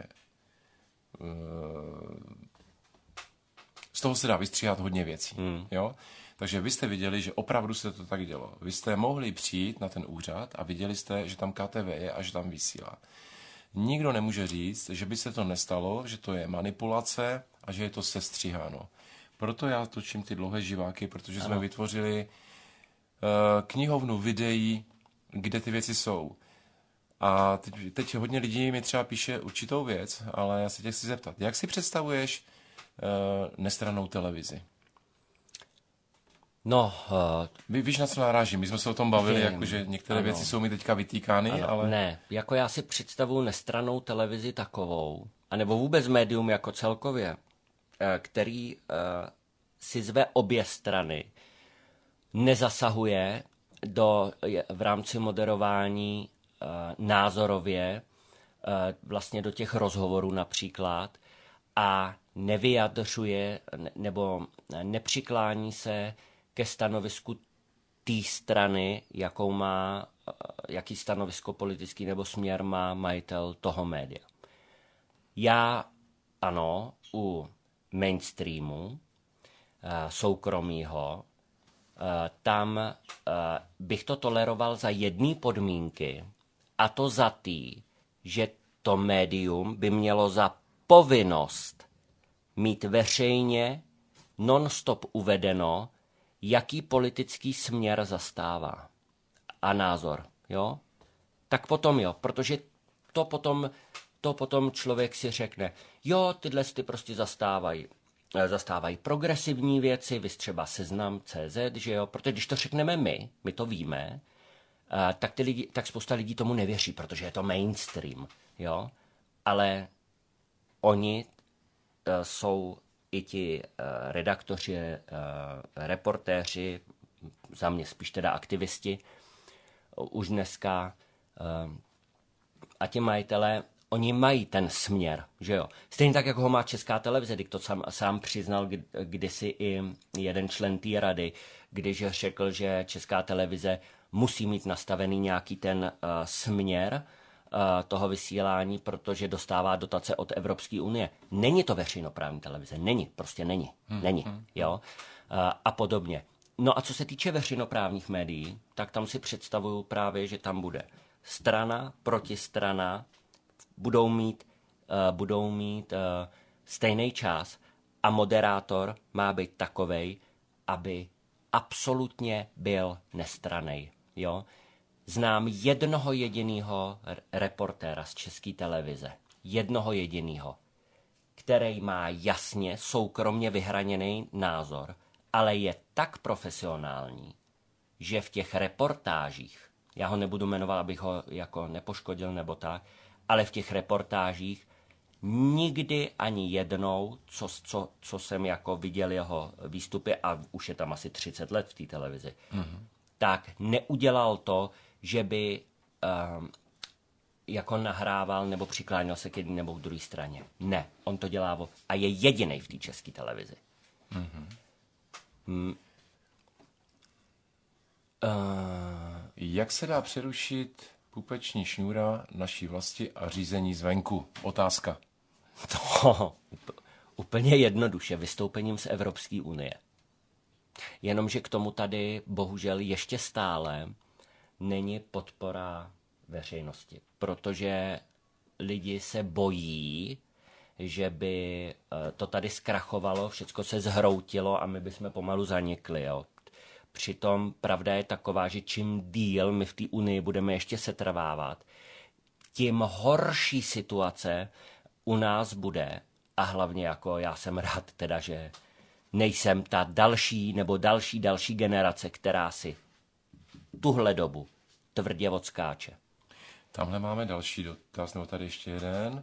z toho se dá vystříhat hodně věcí. Jo? Takže vy jste viděli, že opravdu se to tak dělo. Vy jste mohli přijít na ten úřad a viděli jste, že tam KTV je a že tam vysílá. Nikdo nemůže říct, že by se to nestalo, že to je manipulace a že je to sestříháno. Proto já točím ty dlouhé živáky, protože jsme vytvořili knihovnu videí, kde ty věci jsou. A teď hodně lidí mi třeba píše určitou věc, ale já se tě chci zeptat. Jak si představuješ nestrannou televizi? No, Víš, na co narážím? My jsme se o tom bavili, jakože některé věci jsou mi teďka vytýkány, ale... Ne, jako já si představuji nestrannou televizi takovou, anebo vůbec médium jako celkově, který si zve obě strany, nezasahuje v rámci moderování názorově, vlastně do těch rozhovorů například, a nevyjadřuje nebo nepřiklání se ke stanovisku té strany, jaký stanovisko politický nebo směr má majitel toho média. Já ano, u mainstreamu soukromýho, tam bych to toleroval za jedné podmínky, a to za tý, že to médium by mělo za povinnost mít veřejně non-stop uvedeno, jaký politický směr zastává a názor, jo? Tak potom jo, protože to potom člověk si řekne, jo, tyhle ty prostě zastávají progresivní věci, vys třeba Seznam.cz, že jo, protože když to řekneme my to víme, tak spousta lidí tomu nevěří, protože je to mainstream, jo, ale oni jsou i ti redaktoři, reportéři, za mě spíš teda aktivisti, už dneska, a ti majitelé, oni mají ten směr, že jo. Stejně tak, jako ho má Česká televize, když to sám přiznal kdysi i jeden člen té rady, když řekl, že Česká televize musí mít nastavený nějaký ten směr toho vysílání, protože dostává dotace od Evropské unie. Není to veřejnoprávní televize, prostě není, jo, a podobně. No a co se týče veřejnoprávních médií, tak tam si představuju právě, že tam bude strana, protistrana, budou mít stejný čas a moderátor má být takovej, aby absolutně byl nestranný, jo. Znám jednoho jediného reportéra z České televize. Jednoho jediného, který má jasně soukromně vyhraněný názor, ale je tak profesionální, že v těch reportážích, já ho nebudu jmenovat, abych ho jako nepoškodil nebo tak, ale v těch reportážích nikdy ani jednou, co jsem jako viděl jeho výstupy, a už je tam asi 30 let v té televizi, tak neudělal to, že by jako nahrával nebo přikláněl se k jedné nebo k druhé straně. Ne, on to dělá a je jedinej v té České televizi. Jak se dá přerušit pupeční šňůra naší vlasti a řízení zvenku? Otázka. To úplně jednoduše, vystoupením z Evropské unie. Jenomže k tomu tady bohužel ještě stále není podpora veřejnosti, protože lidi se bojí, že by to tady zkrachovalo, všecko se zhroutilo a my bychom pomalu zanikli. Jo. Přitom pravda je taková, že čím díl my v té unii budeme ještě setrvávat, tím horší situace u nás bude, a hlavně jako já jsem rád teda, že nejsem ta další nebo další generace, která si tuhle dobu tvrdě odskáče. Tamhle máme další dotaz, nebo tady ještě jeden.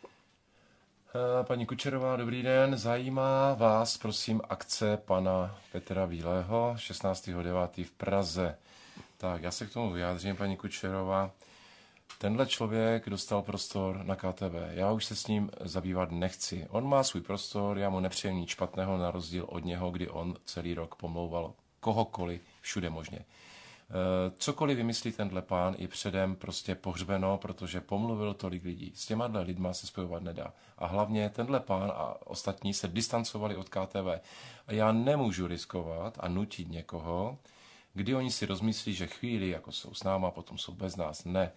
Paní Kučerová, dobrý den. Zajímá vás, prosím, akce pana Petra Bílého 16.9. v Praze. Tak, já se k tomu vyjádřím, paní Kučerová. Tenhle člověk dostal prostor na KTV. Já už se s ním zabývat nechci. On má svůj prostor, já mu nepřeji nic špatného na rozdíl od něho, kdy on celý rok pomlouval kohokoliv, všude možně. Cokoliv vymyslí tenhle pán, je předem prostě pohřbeno, protože pomluvil tolik lidí. S těma lidma se spojovat nedá. A hlavně tenhle pán a ostatní se distancovali od KTV. A já nemůžu riskovat a nutit někoho, kdy oni si rozmyslí, že chvíli jako jsou s náma, potom jsou bez nás. Ne.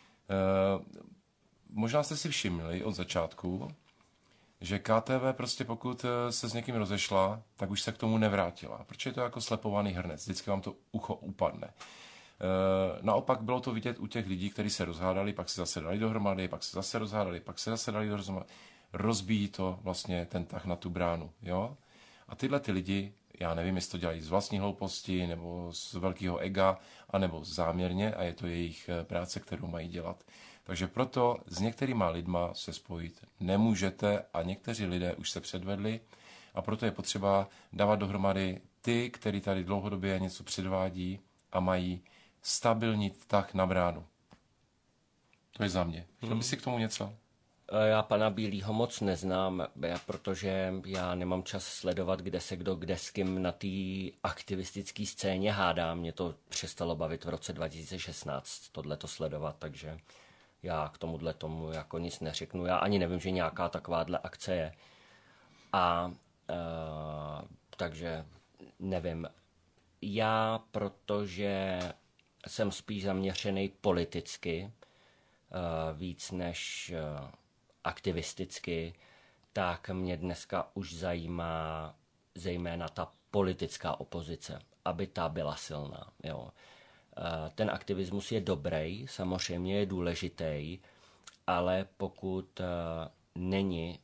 Možná jste si všimli od začátku, že KTV prostě pokud se s někým rozešla, tak už se k tomu nevrátila, protože je to jako slepovaný hrnec, vždycky vám to ucho upadne. Naopak bylo to vidět u těch lidí, kteří se rozhádali, pak se zase dali dohromady, pak se zase rozhádali, pak se zase dali dohromady. Rozbíjí to vlastně ten tah na tu bránu, jo? A tyhle ty lidi Já nevím, jestli to dělají z vlastní hlouposti, nebo z velkého ega, anebo záměrně a je to jejich práce, kterou mají dělat. Takže proto s některýma lidma se spojit nemůžete a někteří lidé už se předvedli a proto je potřeba dávat dohromady ty, kteří tady dlouhodobě něco předvádí a mají stabilní tah na bránu. To je za mě. Chtěl bys si k tomu něco? Já pana Bílýho moc neznám, protože já nemám čas sledovat, kde se kdo kde s kým na té aktivistické scéně hádá. Mě to přestalo bavit v roce 2016 tohleto sledovat, takže já k tomuhle tomu jako nic neřeknu. Já ani nevím, že nějaká takováhle akce je. Takže nevím. Já, protože jsem spíš zaměřený politicky, víc než aktivisticky, tak mě dneska už zajímá zejména ta politická opozice, aby ta byla silná. Jo. Ten aktivismus je dobrý, samozřejmě je důležitý, ale pokud není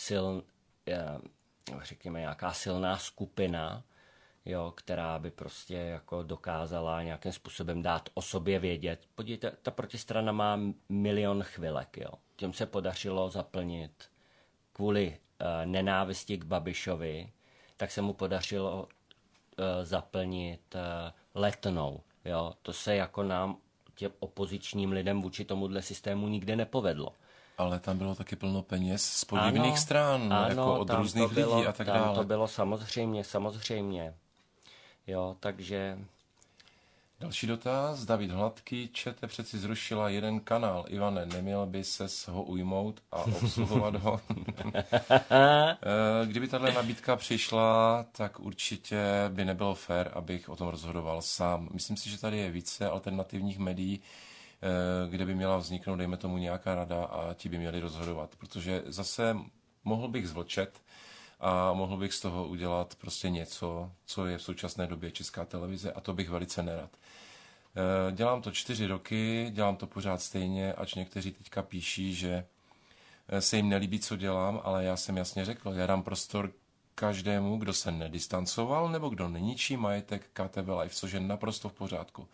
řekněme nějaká silná skupina, jo, která by prostě jako dokázala nějakým způsobem dát o sobě vědět. Podívejte, ta protistrana má 1 milion chvilek. Jo. Těm se podařilo zaplnit kvůli nenávisti k Babišovi, tak se mu podařilo zaplnit Letnou. Jo. To se jako nám, těm opozičním lidem vůči tomuhle systému nikdy nepovedlo. Ale tam bylo taky plno peněz z podivných stran, jako od různých lidí a tak dále. Tam to bylo samozřejmě. Jo, takže... Další dotaz. David Hladký. ČT přeci zrušila jeden kanál. Ivane, neměl by ses ho ujmout a obsluhovat ho? Kdyby tato nabídka přišla, tak určitě by nebylo fér, abych o tom rozhodoval sám. Myslím si, že tady je více alternativních médií, kde by měla vzniknout, dejme tomu, nějaká rada a ti by měli rozhodovat. Protože zase mohl bych zvlčet a mohl bych z toho udělat prostě něco, co je v současné době Česká televize a to bych velice nerad. Dělám to 4 roky, dělám to pořád stejně, ač někteří teďka píší, že se jim nelíbí, co dělám, ale já jsem jasně řekl, já dám prostor každému, kdo se nedistancoval nebo kdo neničí majetek KTV Live, což je naprosto v pořádku.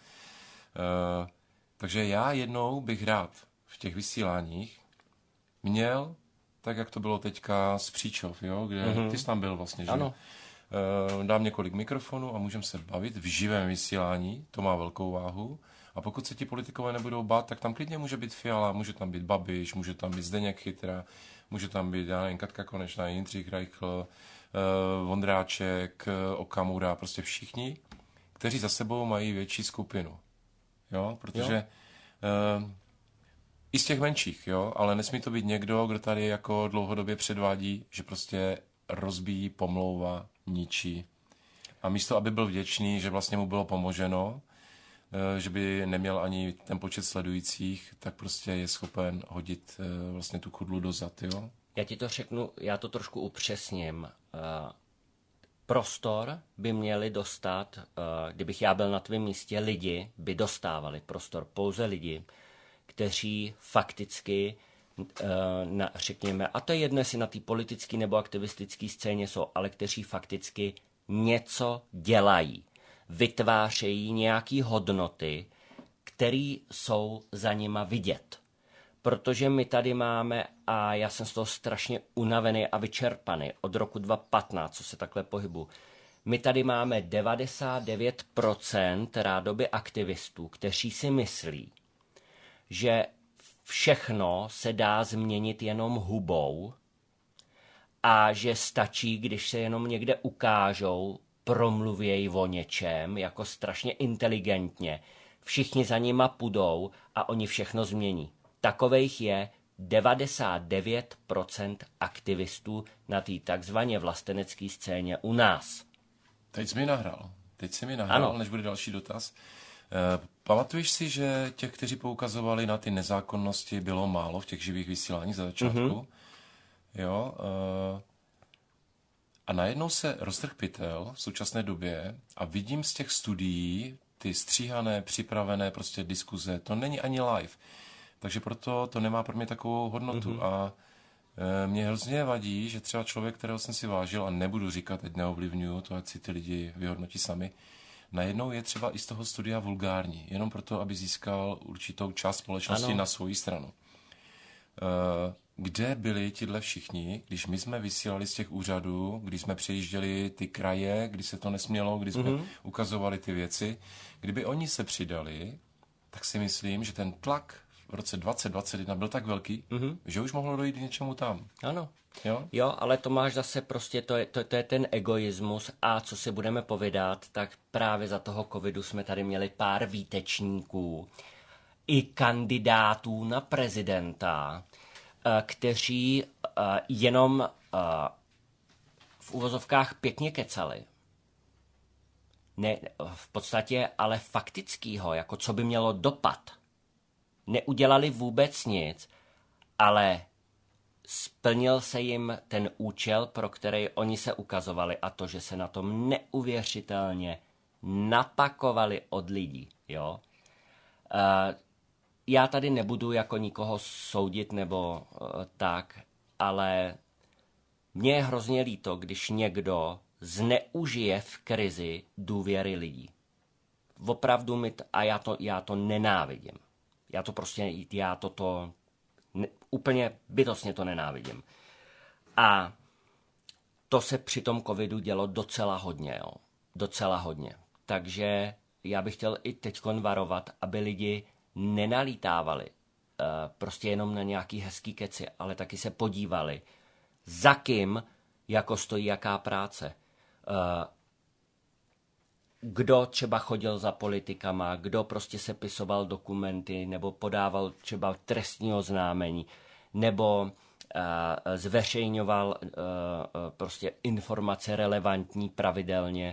Takže já jednou bych rád v těch vysíláních měl, tak jak to bylo teďka z Příčov, jo, kde ty jsi tam byl vlastně, že? Ano. Dám několik mikrofonů a můžeme se bavit v živém vysílání, to má velkou váhu. A pokud se ti politikové nebudou bát, tak tam klidně může být Fiala, může tam být Babiš, může tam být Zdeněk Chytra, může tam být, já nevím, Katka Konečná, Jindřich Reichl, Vondráček, Okamura, prostě všichni, kteří za sebou mají větší skupinu. Jo, protože i z těch menších, jo, ale nesmí to být někdo, kdo tady jako dlouhodobě předvádí, že prostě rozbíjí, pomlouvá, ničí. A místo, aby byl vděčný, že vlastně mu bylo pomoženo, že by neměl ani ten počet sledujících, tak prostě je schopen hodit vlastně tu kudlu do zad, jo. Já ti to řeknu, já to trošku upřesním. Prostor by měli dostat, kdybych já byl na tvém místě, lidi by dostávali prostor, pouze lidi, kteří fakticky, řekněme, a to je jedno, jestli na té politické nebo aktivistické scéně jsou, ale kteří fakticky něco dělají, vytvářejí nějaké hodnoty, které jsou za nima vidět. Protože my tady máme, a já jsem z toho strašně unavený a vyčerpaný od roku 2015, co se takhle pohybu, my tady máme 99% rádoby aktivistů, kteří si myslí, že všechno se dá změnit jenom hubou a že stačí, když se jenom někde ukážou, promluvějí o něčem, jako strašně inteligentně. Všichni za nima půjdou a oni všechno změní. Takovejch je 99% aktivistů na té takzvaně vlastenecké scéně u nás. Teď jsi mi nahrál, než bude další dotaz. Pamatuješ si, že těch, kteří poukazovali na ty nezákonnosti, bylo málo v těch živých vysíláních za začátku? Jo. A najednou se roztrhl pytel v současné době a vidím z těch studií ty stříhané, připravené prostě diskuze. To není ani live. Takže proto to nemá pro mě takovou hodnotu. A Mě hrozně vadí, že třeba člověk, kterého jsem si vážil, a nebudu říkat, ať neovlivňuju, to ať si ty lidi vyhodnotí sami, najednou je třeba i z toho studia vulgární, jenom proto, aby získal určitou část společnosti na svoji stranu. Kde byli tihle všichni, když my jsme vysílali z těch úřadů, když jsme přejížděli ty kraje, kdy se to nesmělo, kdy jsme ukazovali ty věci. Kdyby oni se přidali, tak si myslím, že ten tlak v roce 2021 byl tak velký, že už mohlo dojít k něčemu tam. Ano. Jo, ale to máš zase prostě, to je ten egoismus a co si budeme povídat, tak právě za toho covidu jsme tady měli pár výtečníků i kandidátů na prezidenta, kteří jenom v uvozovkách pěkně kecali. Ne, v podstatě ale faktickýho, jako co by mělo dopad. Neudělali vůbec nic, ale splnil se jim ten účel, pro který oni se ukazovali, a to, že se na tom neuvěřitelně napakovali od lidí. Jo? Já tady nebudu jako nikoho soudit nebo tak, ale mně je hrozně líto, když někdo zneužije v krizi důvěry lidí. Opravdu já to nenávidím. Úplně bytostně to nenávidím. A to se při tom covidu dělo docela hodně, jo. Docela hodně. Takže já bych chtěl i teďkon varovat, aby lidi nenalítávali prostě jenom na nějaký hezký keci, ale taky se podívali, za kým jako stojí jaká práce. Kdo třeba chodil za politikama, kdo prostě sepisoval dokumenty, nebo podával třeba trestní oznámení, nebo zveřejňoval prostě informace relevantní pravidelně,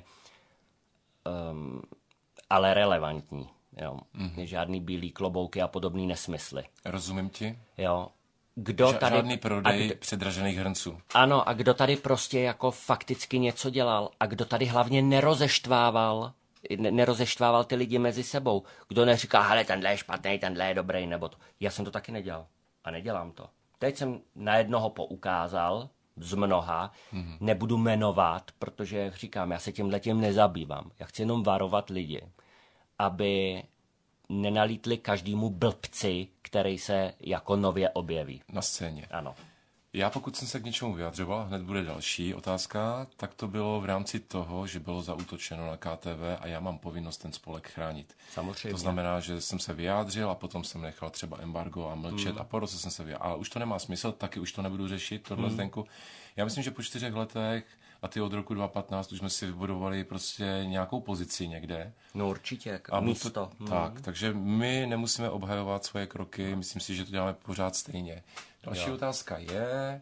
ale relevantní. Jo. Žádný bílý klobouky a podobný nesmysly. Rozumím ti. Jo. Žádný prodej předražených hrnců. Ano, a kdo tady prostě jako fakticky něco dělal a kdo tady hlavně nerozeštvával ty lidi mezi sebou. Kdo neříká, hele, tenhle je špatný, tenhle je dobrý, nebo to. Já jsem to taky nedělal a nedělám to. Teď jsem na jednoho poukázal z mnoha, nebudu jmenovat, protože říkám, já se tímhletím nezabývám. Já chci jenom varovat lidi, aby nenalítli každému blbci, který se jako nově objeví. Na scéně. Ano. Já pokud jsem se k něčemu vyjadřoval, hned bude další otázka, tak to bylo v rámci toho, že bylo zaútočeno na KTV a já mám povinnost ten spolek chránit. Samozřejmě. To znamená, že jsem se vyjádřil a potom jsem nechal třeba embargo a mlčet a po roce jsem se vyjádřil. Ale už to nemá smysl, taky už to nebudu řešit, tohle Zdenku. Já myslím, že po 4 letech a ty od roku 2015 už jsme si vybudovali prostě nějakou pozici někde. No určitě, a místo. Tak, takže my nemusíme obhajovat svoje kroky, myslím si, že to děláme pořád stejně. Další otázka je,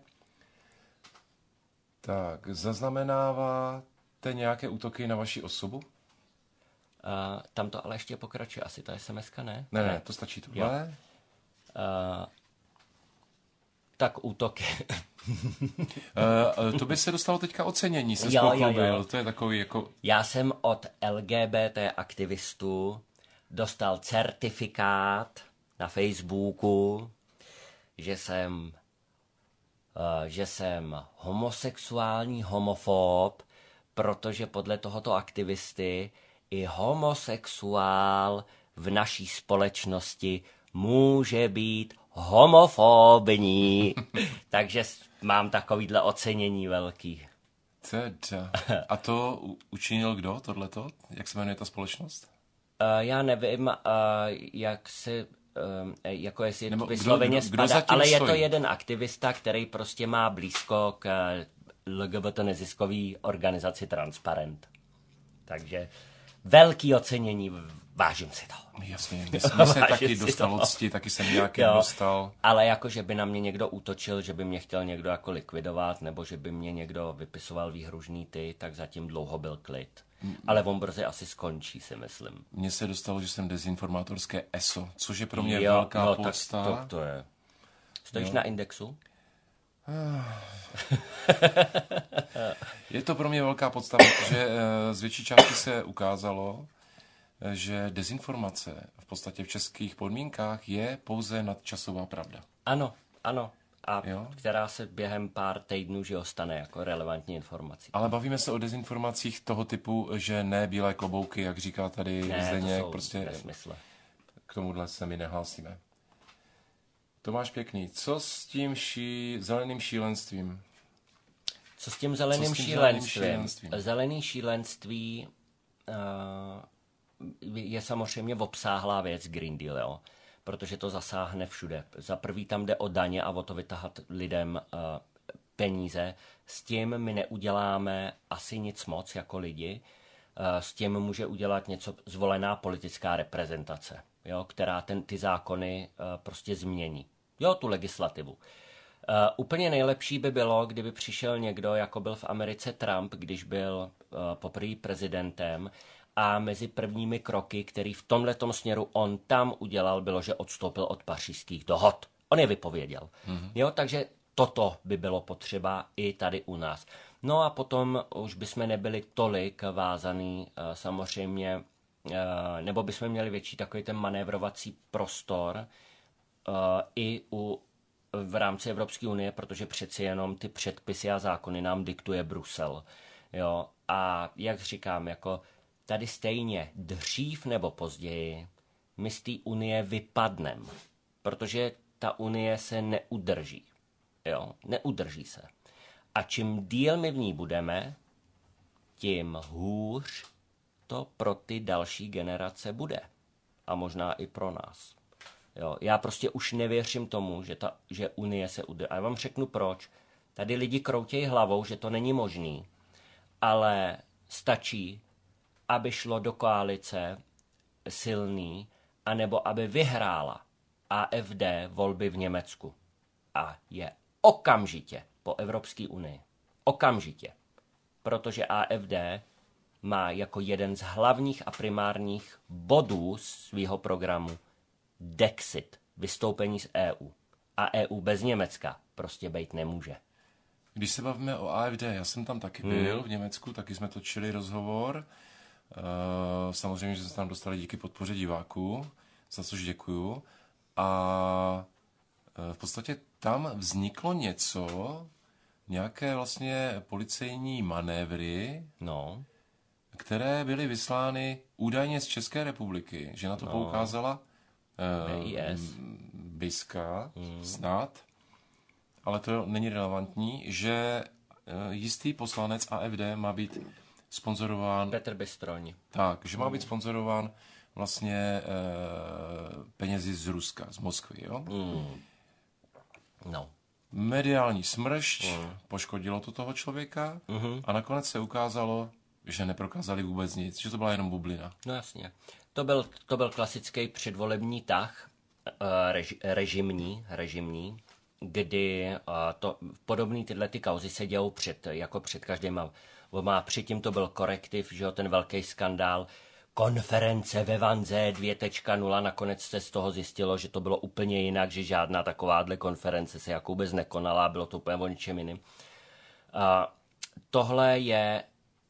tak, zaznamenáváte nějaké útoky na vaši osobu? Tam to ale ještě pokračuje, asi ta SMS-ka, ne? Ne, to stačí tohle. Tak útoky. To by se dostalo teďka ocenění, se spochlubil. To je takový jako... Já jsem od LGBT aktivistů dostal certifikát na Facebooku, že jsem homosexuální homofob, protože podle tohoto aktivisty i homosexuál v naší společnosti může být homofobní. Takže mám takovýhle ocenění velký. Teda. A to učinil kdo, tohleto? Jak se jmenuje ta společnost? Já nevím, jak se... jako jestli to vysloveně spadá, ale je to jeden aktivista, který prostě má blízko k LGBT neziskový organizaci Transparent. Takže velký ocenění, vážím si to. Jasně, mě se taky dostal cti, taky jsem nějaký dostal. Ale jako, že by na mě někdo útočil, že by mě chtěl někdo jako likvidovat, nebo že by mě někdo vypisoval výhružný tak zatím dlouho byl klid. Ale on brzy asi skončí, si myslím. Mně se dostalo, že jsem dezinformátorské ESO, což je pro mě velká podsta. Tak to je. Stojíš na Indexu? Je to pro mě velká podsta, protože z větší části se ukázalo, že dezinformace v podstatě v českých podmínkách je pouze nadčasová pravda. Ano. a která se během pár týdnů že stane jako relevantní informací. Ale bavíme se o dezinformacích toho typu, že ne bílé klobouky, jak říká tady Zdeněk, prostě nesmysly. K tomuhle se my nehlásíme. Tomáš Pěkný, co s tím zeleným šílenstvím? Co s tím zeleným šílenstvím? Zelený šílenství je samozřejmě obsáhlá věc Green Deal, jo? Protože to zasáhne všude. Za prvý tam jde o daně a o to vytahat lidem peníze. S tím my neuděláme asi nic moc jako lidi. S tím může udělat něco zvolená politická reprezentace, jo? Která ty zákony prostě změní. Jo, tu legislativu. Úplně nejlepší by bylo, kdyby přišel někdo, jako byl v Americe Trump, když byl poprvé prezidentem, a mezi prvními kroky, který v tomhletom směru on tam udělal, bylo, že odstoupil od pařížských dohod. On je vypověděl. Mm-hmm. Jo, takže toto by bylo potřeba i tady u nás. No a potom už bychom nebyli tolik vázaný samozřejmě, nebo bychom měli větší takový ten manévrovací prostor i v rámci Evropské unie, protože přeci jenom ty předpisy a zákony nám diktuje Brusel. Jo? A jak říkám, jako tady stejně dřív nebo později my z té unie vypadneme, protože ta unie se neudrží. Jo? Neudrží se. A čím díl my v ní budeme, tím hůř to pro ty další generace bude. A možná i pro nás. Jo, já prostě už nevěřím tomu, že Unie se udrží. A já vám řeknu proč. Tady lidi kroutějí hlavou, že to není možný, ale stačí, aby šlo do koalice silný, anebo aby vyhrála AfD volby v Německu. A je okamžitě po Evropské unii. Okamžitě. Protože AfD má jako jeden z hlavních a primárních bodů svého programu Dexit, vystoupení z EU. A EU bez Německa prostě být nemůže. Když se bavíme o AfD, já jsem tam taky byl v Německu, taky jsme točili rozhovor. Samozřejmě, že jsme tam dostali díky podpoře diváků, za což děkuju. A v podstatě tam vzniklo nějaké vlastně policejní manévry, které byly vyslány údajně z České republiky, že na to poukázala BISka snad, ale to není relevantní, že jistý poslanec AfD má být sponzorován... Petr Bystroň. Tak, že má být sponzorován vlastně penězi z Ruska, z Moskvy, jo? No. Mediální smršť poškodilo to toho člověka a nakonec se ukázalo, že neprokázali vůbec nic, že to byla jenom bublina. No jasně. To byl klasický předvolební tah, režimní, kdy podobné tyhle ty kauzy se dějou před každým volbama. Předtím to byl korektiv, že jo, ten velký skandál, konference ve Vanze 2.0, nakonec se z toho zjistilo, že to bylo úplně jinak, že žádná takováhle konference se jako vůbec nekonala, bylo to úplně o ničem jiným. Tohle je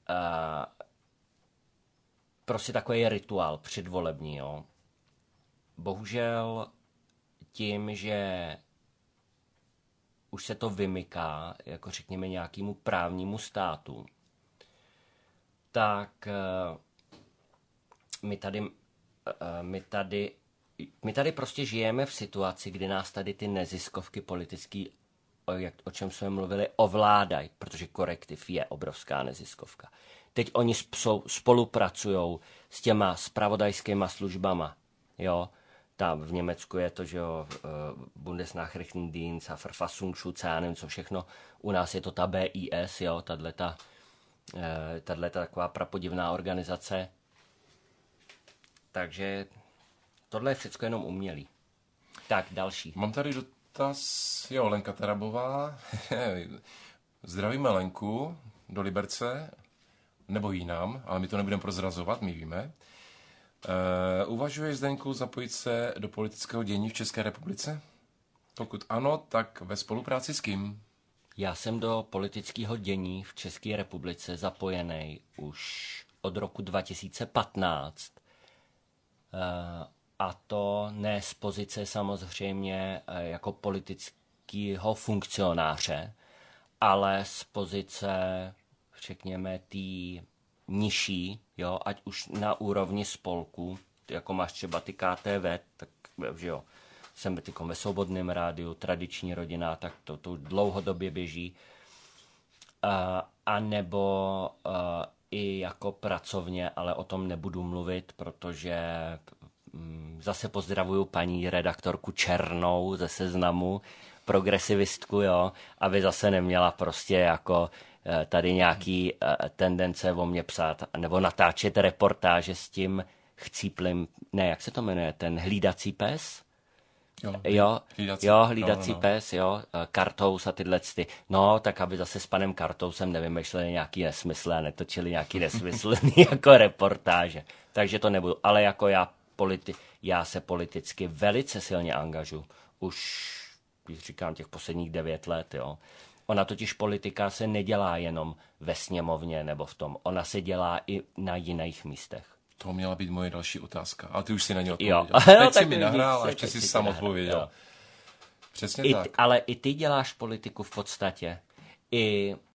prostě takový rituál předvolební, jo. Bohužel tím, že už se to vymyká, jako řekněme nějakému právnímu státu, tak my tady prostě žijeme v situaci, kdy nás tady ty neziskovky politický, o čem jsme mluvili, ovládají, protože korektiv je obrovská neziskovka. Teď oni spolupracují s těma zpravodajskýma službama, jo. Tam v Německu je to, že jo, Bundesnachrichtendienst a Verfassungsschutz, já nevím co všechno. U nás je to ta BIS, jo, tato taková prapodivná organizace. Takže tohle je všechno jenom umělý. Tak, další. Mám tady dotaz, jo, Lenka Tarabová. Zdravíme Lenku do Liberce, nebo jinam, ale my to nebudeme prozrazovat, my víme. Uvažuješ, Zdeňku, zapojit se do politického dění v České republice? Pokud ano, tak ve spolupráci s kým? Já jsem do politického dění v České republice zapojený už od roku 2015. A to ne z pozice samozřejmě jako nějakého funkcionáře, ale z pozice, řekněme, té nižší, jo, ať už na úrovni spolku, jako máš třeba ty KTV, tak že jo, jsem ve Svobodném rádiu, tradiční rodina, tak to dlouhodobě běží. A nebo i jako pracovně, ale o tom nebudu mluvit, protože zase pozdravuju paní redaktorku Černou ze Seznamu, progresivistku, jo, aby zase neměla prostě jako tady nějaký tendence o mě psát, nebo natáčet reportáže s tím chcíplým, ne, jak se to jmenuje, ten hlídací pes? Hlídací pes, jo, Kartous a tyhle ty. No, tak aby zase s panem Kartousem nevymýšleli nějaký nesmysly a netočili nějaký nesmyslný jako reportáže. Takže to nebudu. Ale jako já se politicky velice silně angažu. Už, když říkám, těch posledních 9 let, jo. Ona totiž politika se nedělá jenom ve sněmovně nebo v tom. Ona se dělá i na jiných místech. To měla být moje další otázka. A ty už si na ně odpověděl. Jo. Teď si mi nahrál a ještě si sám odpověděl. Jo. Přesně tak. Ale i ty děláš politiku v podstatě. I